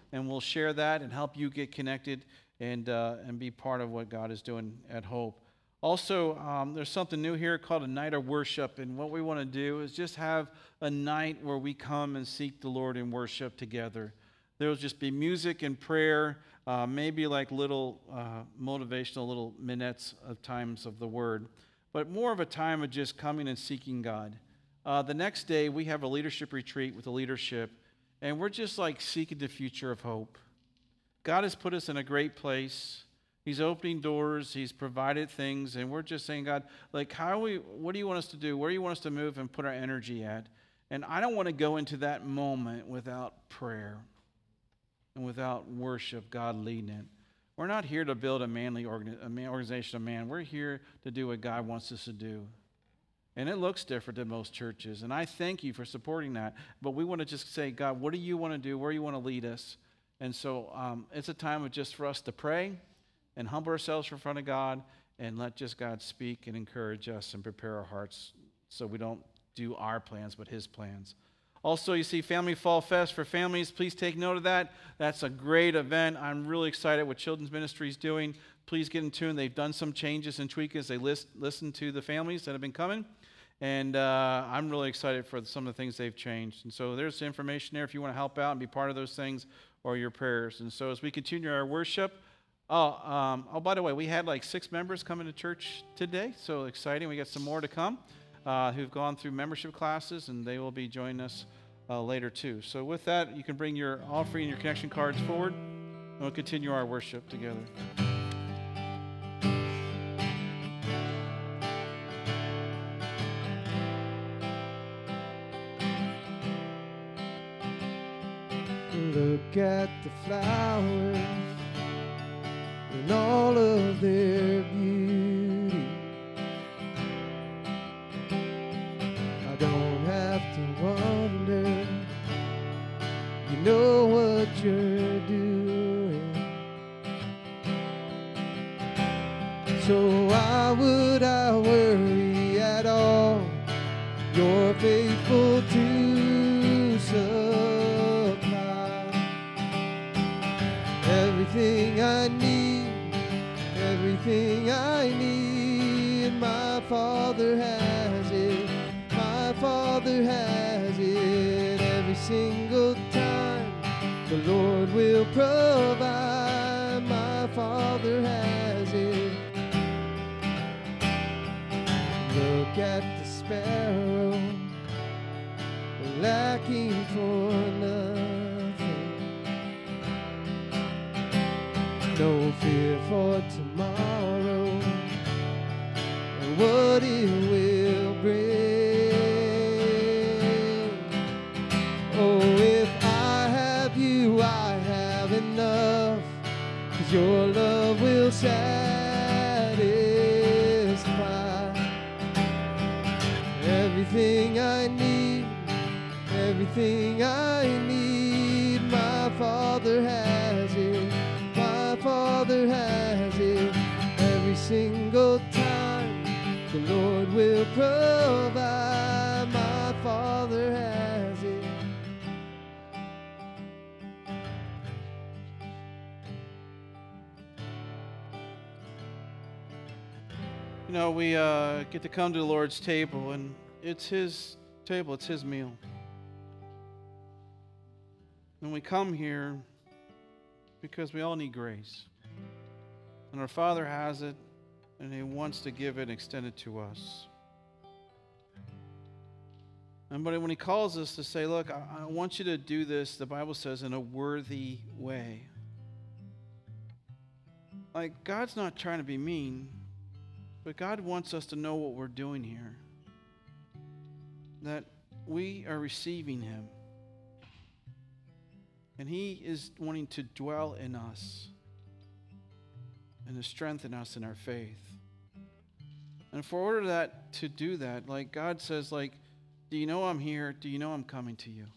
and we'll share that and help you get connected and be part of what God is doing at Hope. Also, there's something new here called a night of worship, and what we want to do is just have a night where we come and seek the Lord in worship together. There will just be music and prayer, maybe like little motivational little minutes of times of the Word, but more of a time of just coming and seeking God. The next day, we have a leadership retreat with the leadership, and we're just like seeking the future of Hope. God has put us in a great place. He's opening doors. He's provided things, and we're just saying, God, like, what do you want us to do? Where do you want us to move and put our energy at? And I don't want to go into that moment without prayer and without worship, God leading it. We're not here to build a manly organization of man. We're here to do what God wants us to do. And it looks different than most churches, and I thank you for supporting that. But we want to just say, God, what do you want to do? Where do you want to lead us? And so it's a time of just for us to pray and humble ourselves in front of God and let just God speak and encourage us and prepare our hearts so we don't do our plans but His plans. Also, you see Family Fall Fest for families. Please take note of that. That's a great event. I'm really excited what Children's Ministry is doing. Please get in tune. They've done some changes and tweaks as they listen to the families that have been coming. And I'm really excited for some of the things they've changed. And so there's information there if you want to help out and be part of those things or your prayers. And so as we continue our worship, by the way, we had like 6 members coming to church today. So exciting. We got some more to come who've gone through membership classes, and they will be joining us later too. So with that, you can bring your offering and your connection cards forward, and we'll continue our worship together. Look at the flowers in all of their beauty. I don't have to wonder, you know what you're doing. So why would I worry at all? You're faithful to supply everything I need, my Father has it, my Father has it. Every single time the Lord will provide, my Father has it. Look at the sparrow, lacking for nothing. No fear for tomorrow and what it will bring. Oh, if I have you, I have enough, 'cause your love will satisfy everything I need, my Father has it. Father has it. Every single time the Lord will provide, my Father has it. You know, we get to come to the Lord's table, and it's His table, it's His meal. When we come here, because we all need grace. And our Father has it, and He wants to give it and extend it to us. And but when He calls us to say, look, I want you to do this, the Bible says, in a worthy way. Like, God's not trying to be mean, but God wants us to know what we're doing here. That we are receiving Him. And He is wanting to dwell in us and to strengthen us in our faith. And for order to do that, like God says, like, do you know I'm here? Do you know I'm coming to you?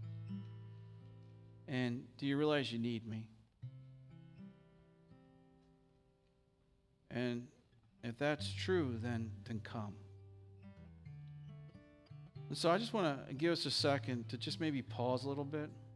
And do you realize you need me? And if that's true, then come. And so I just want to give us a second to just maybe pause a little bit.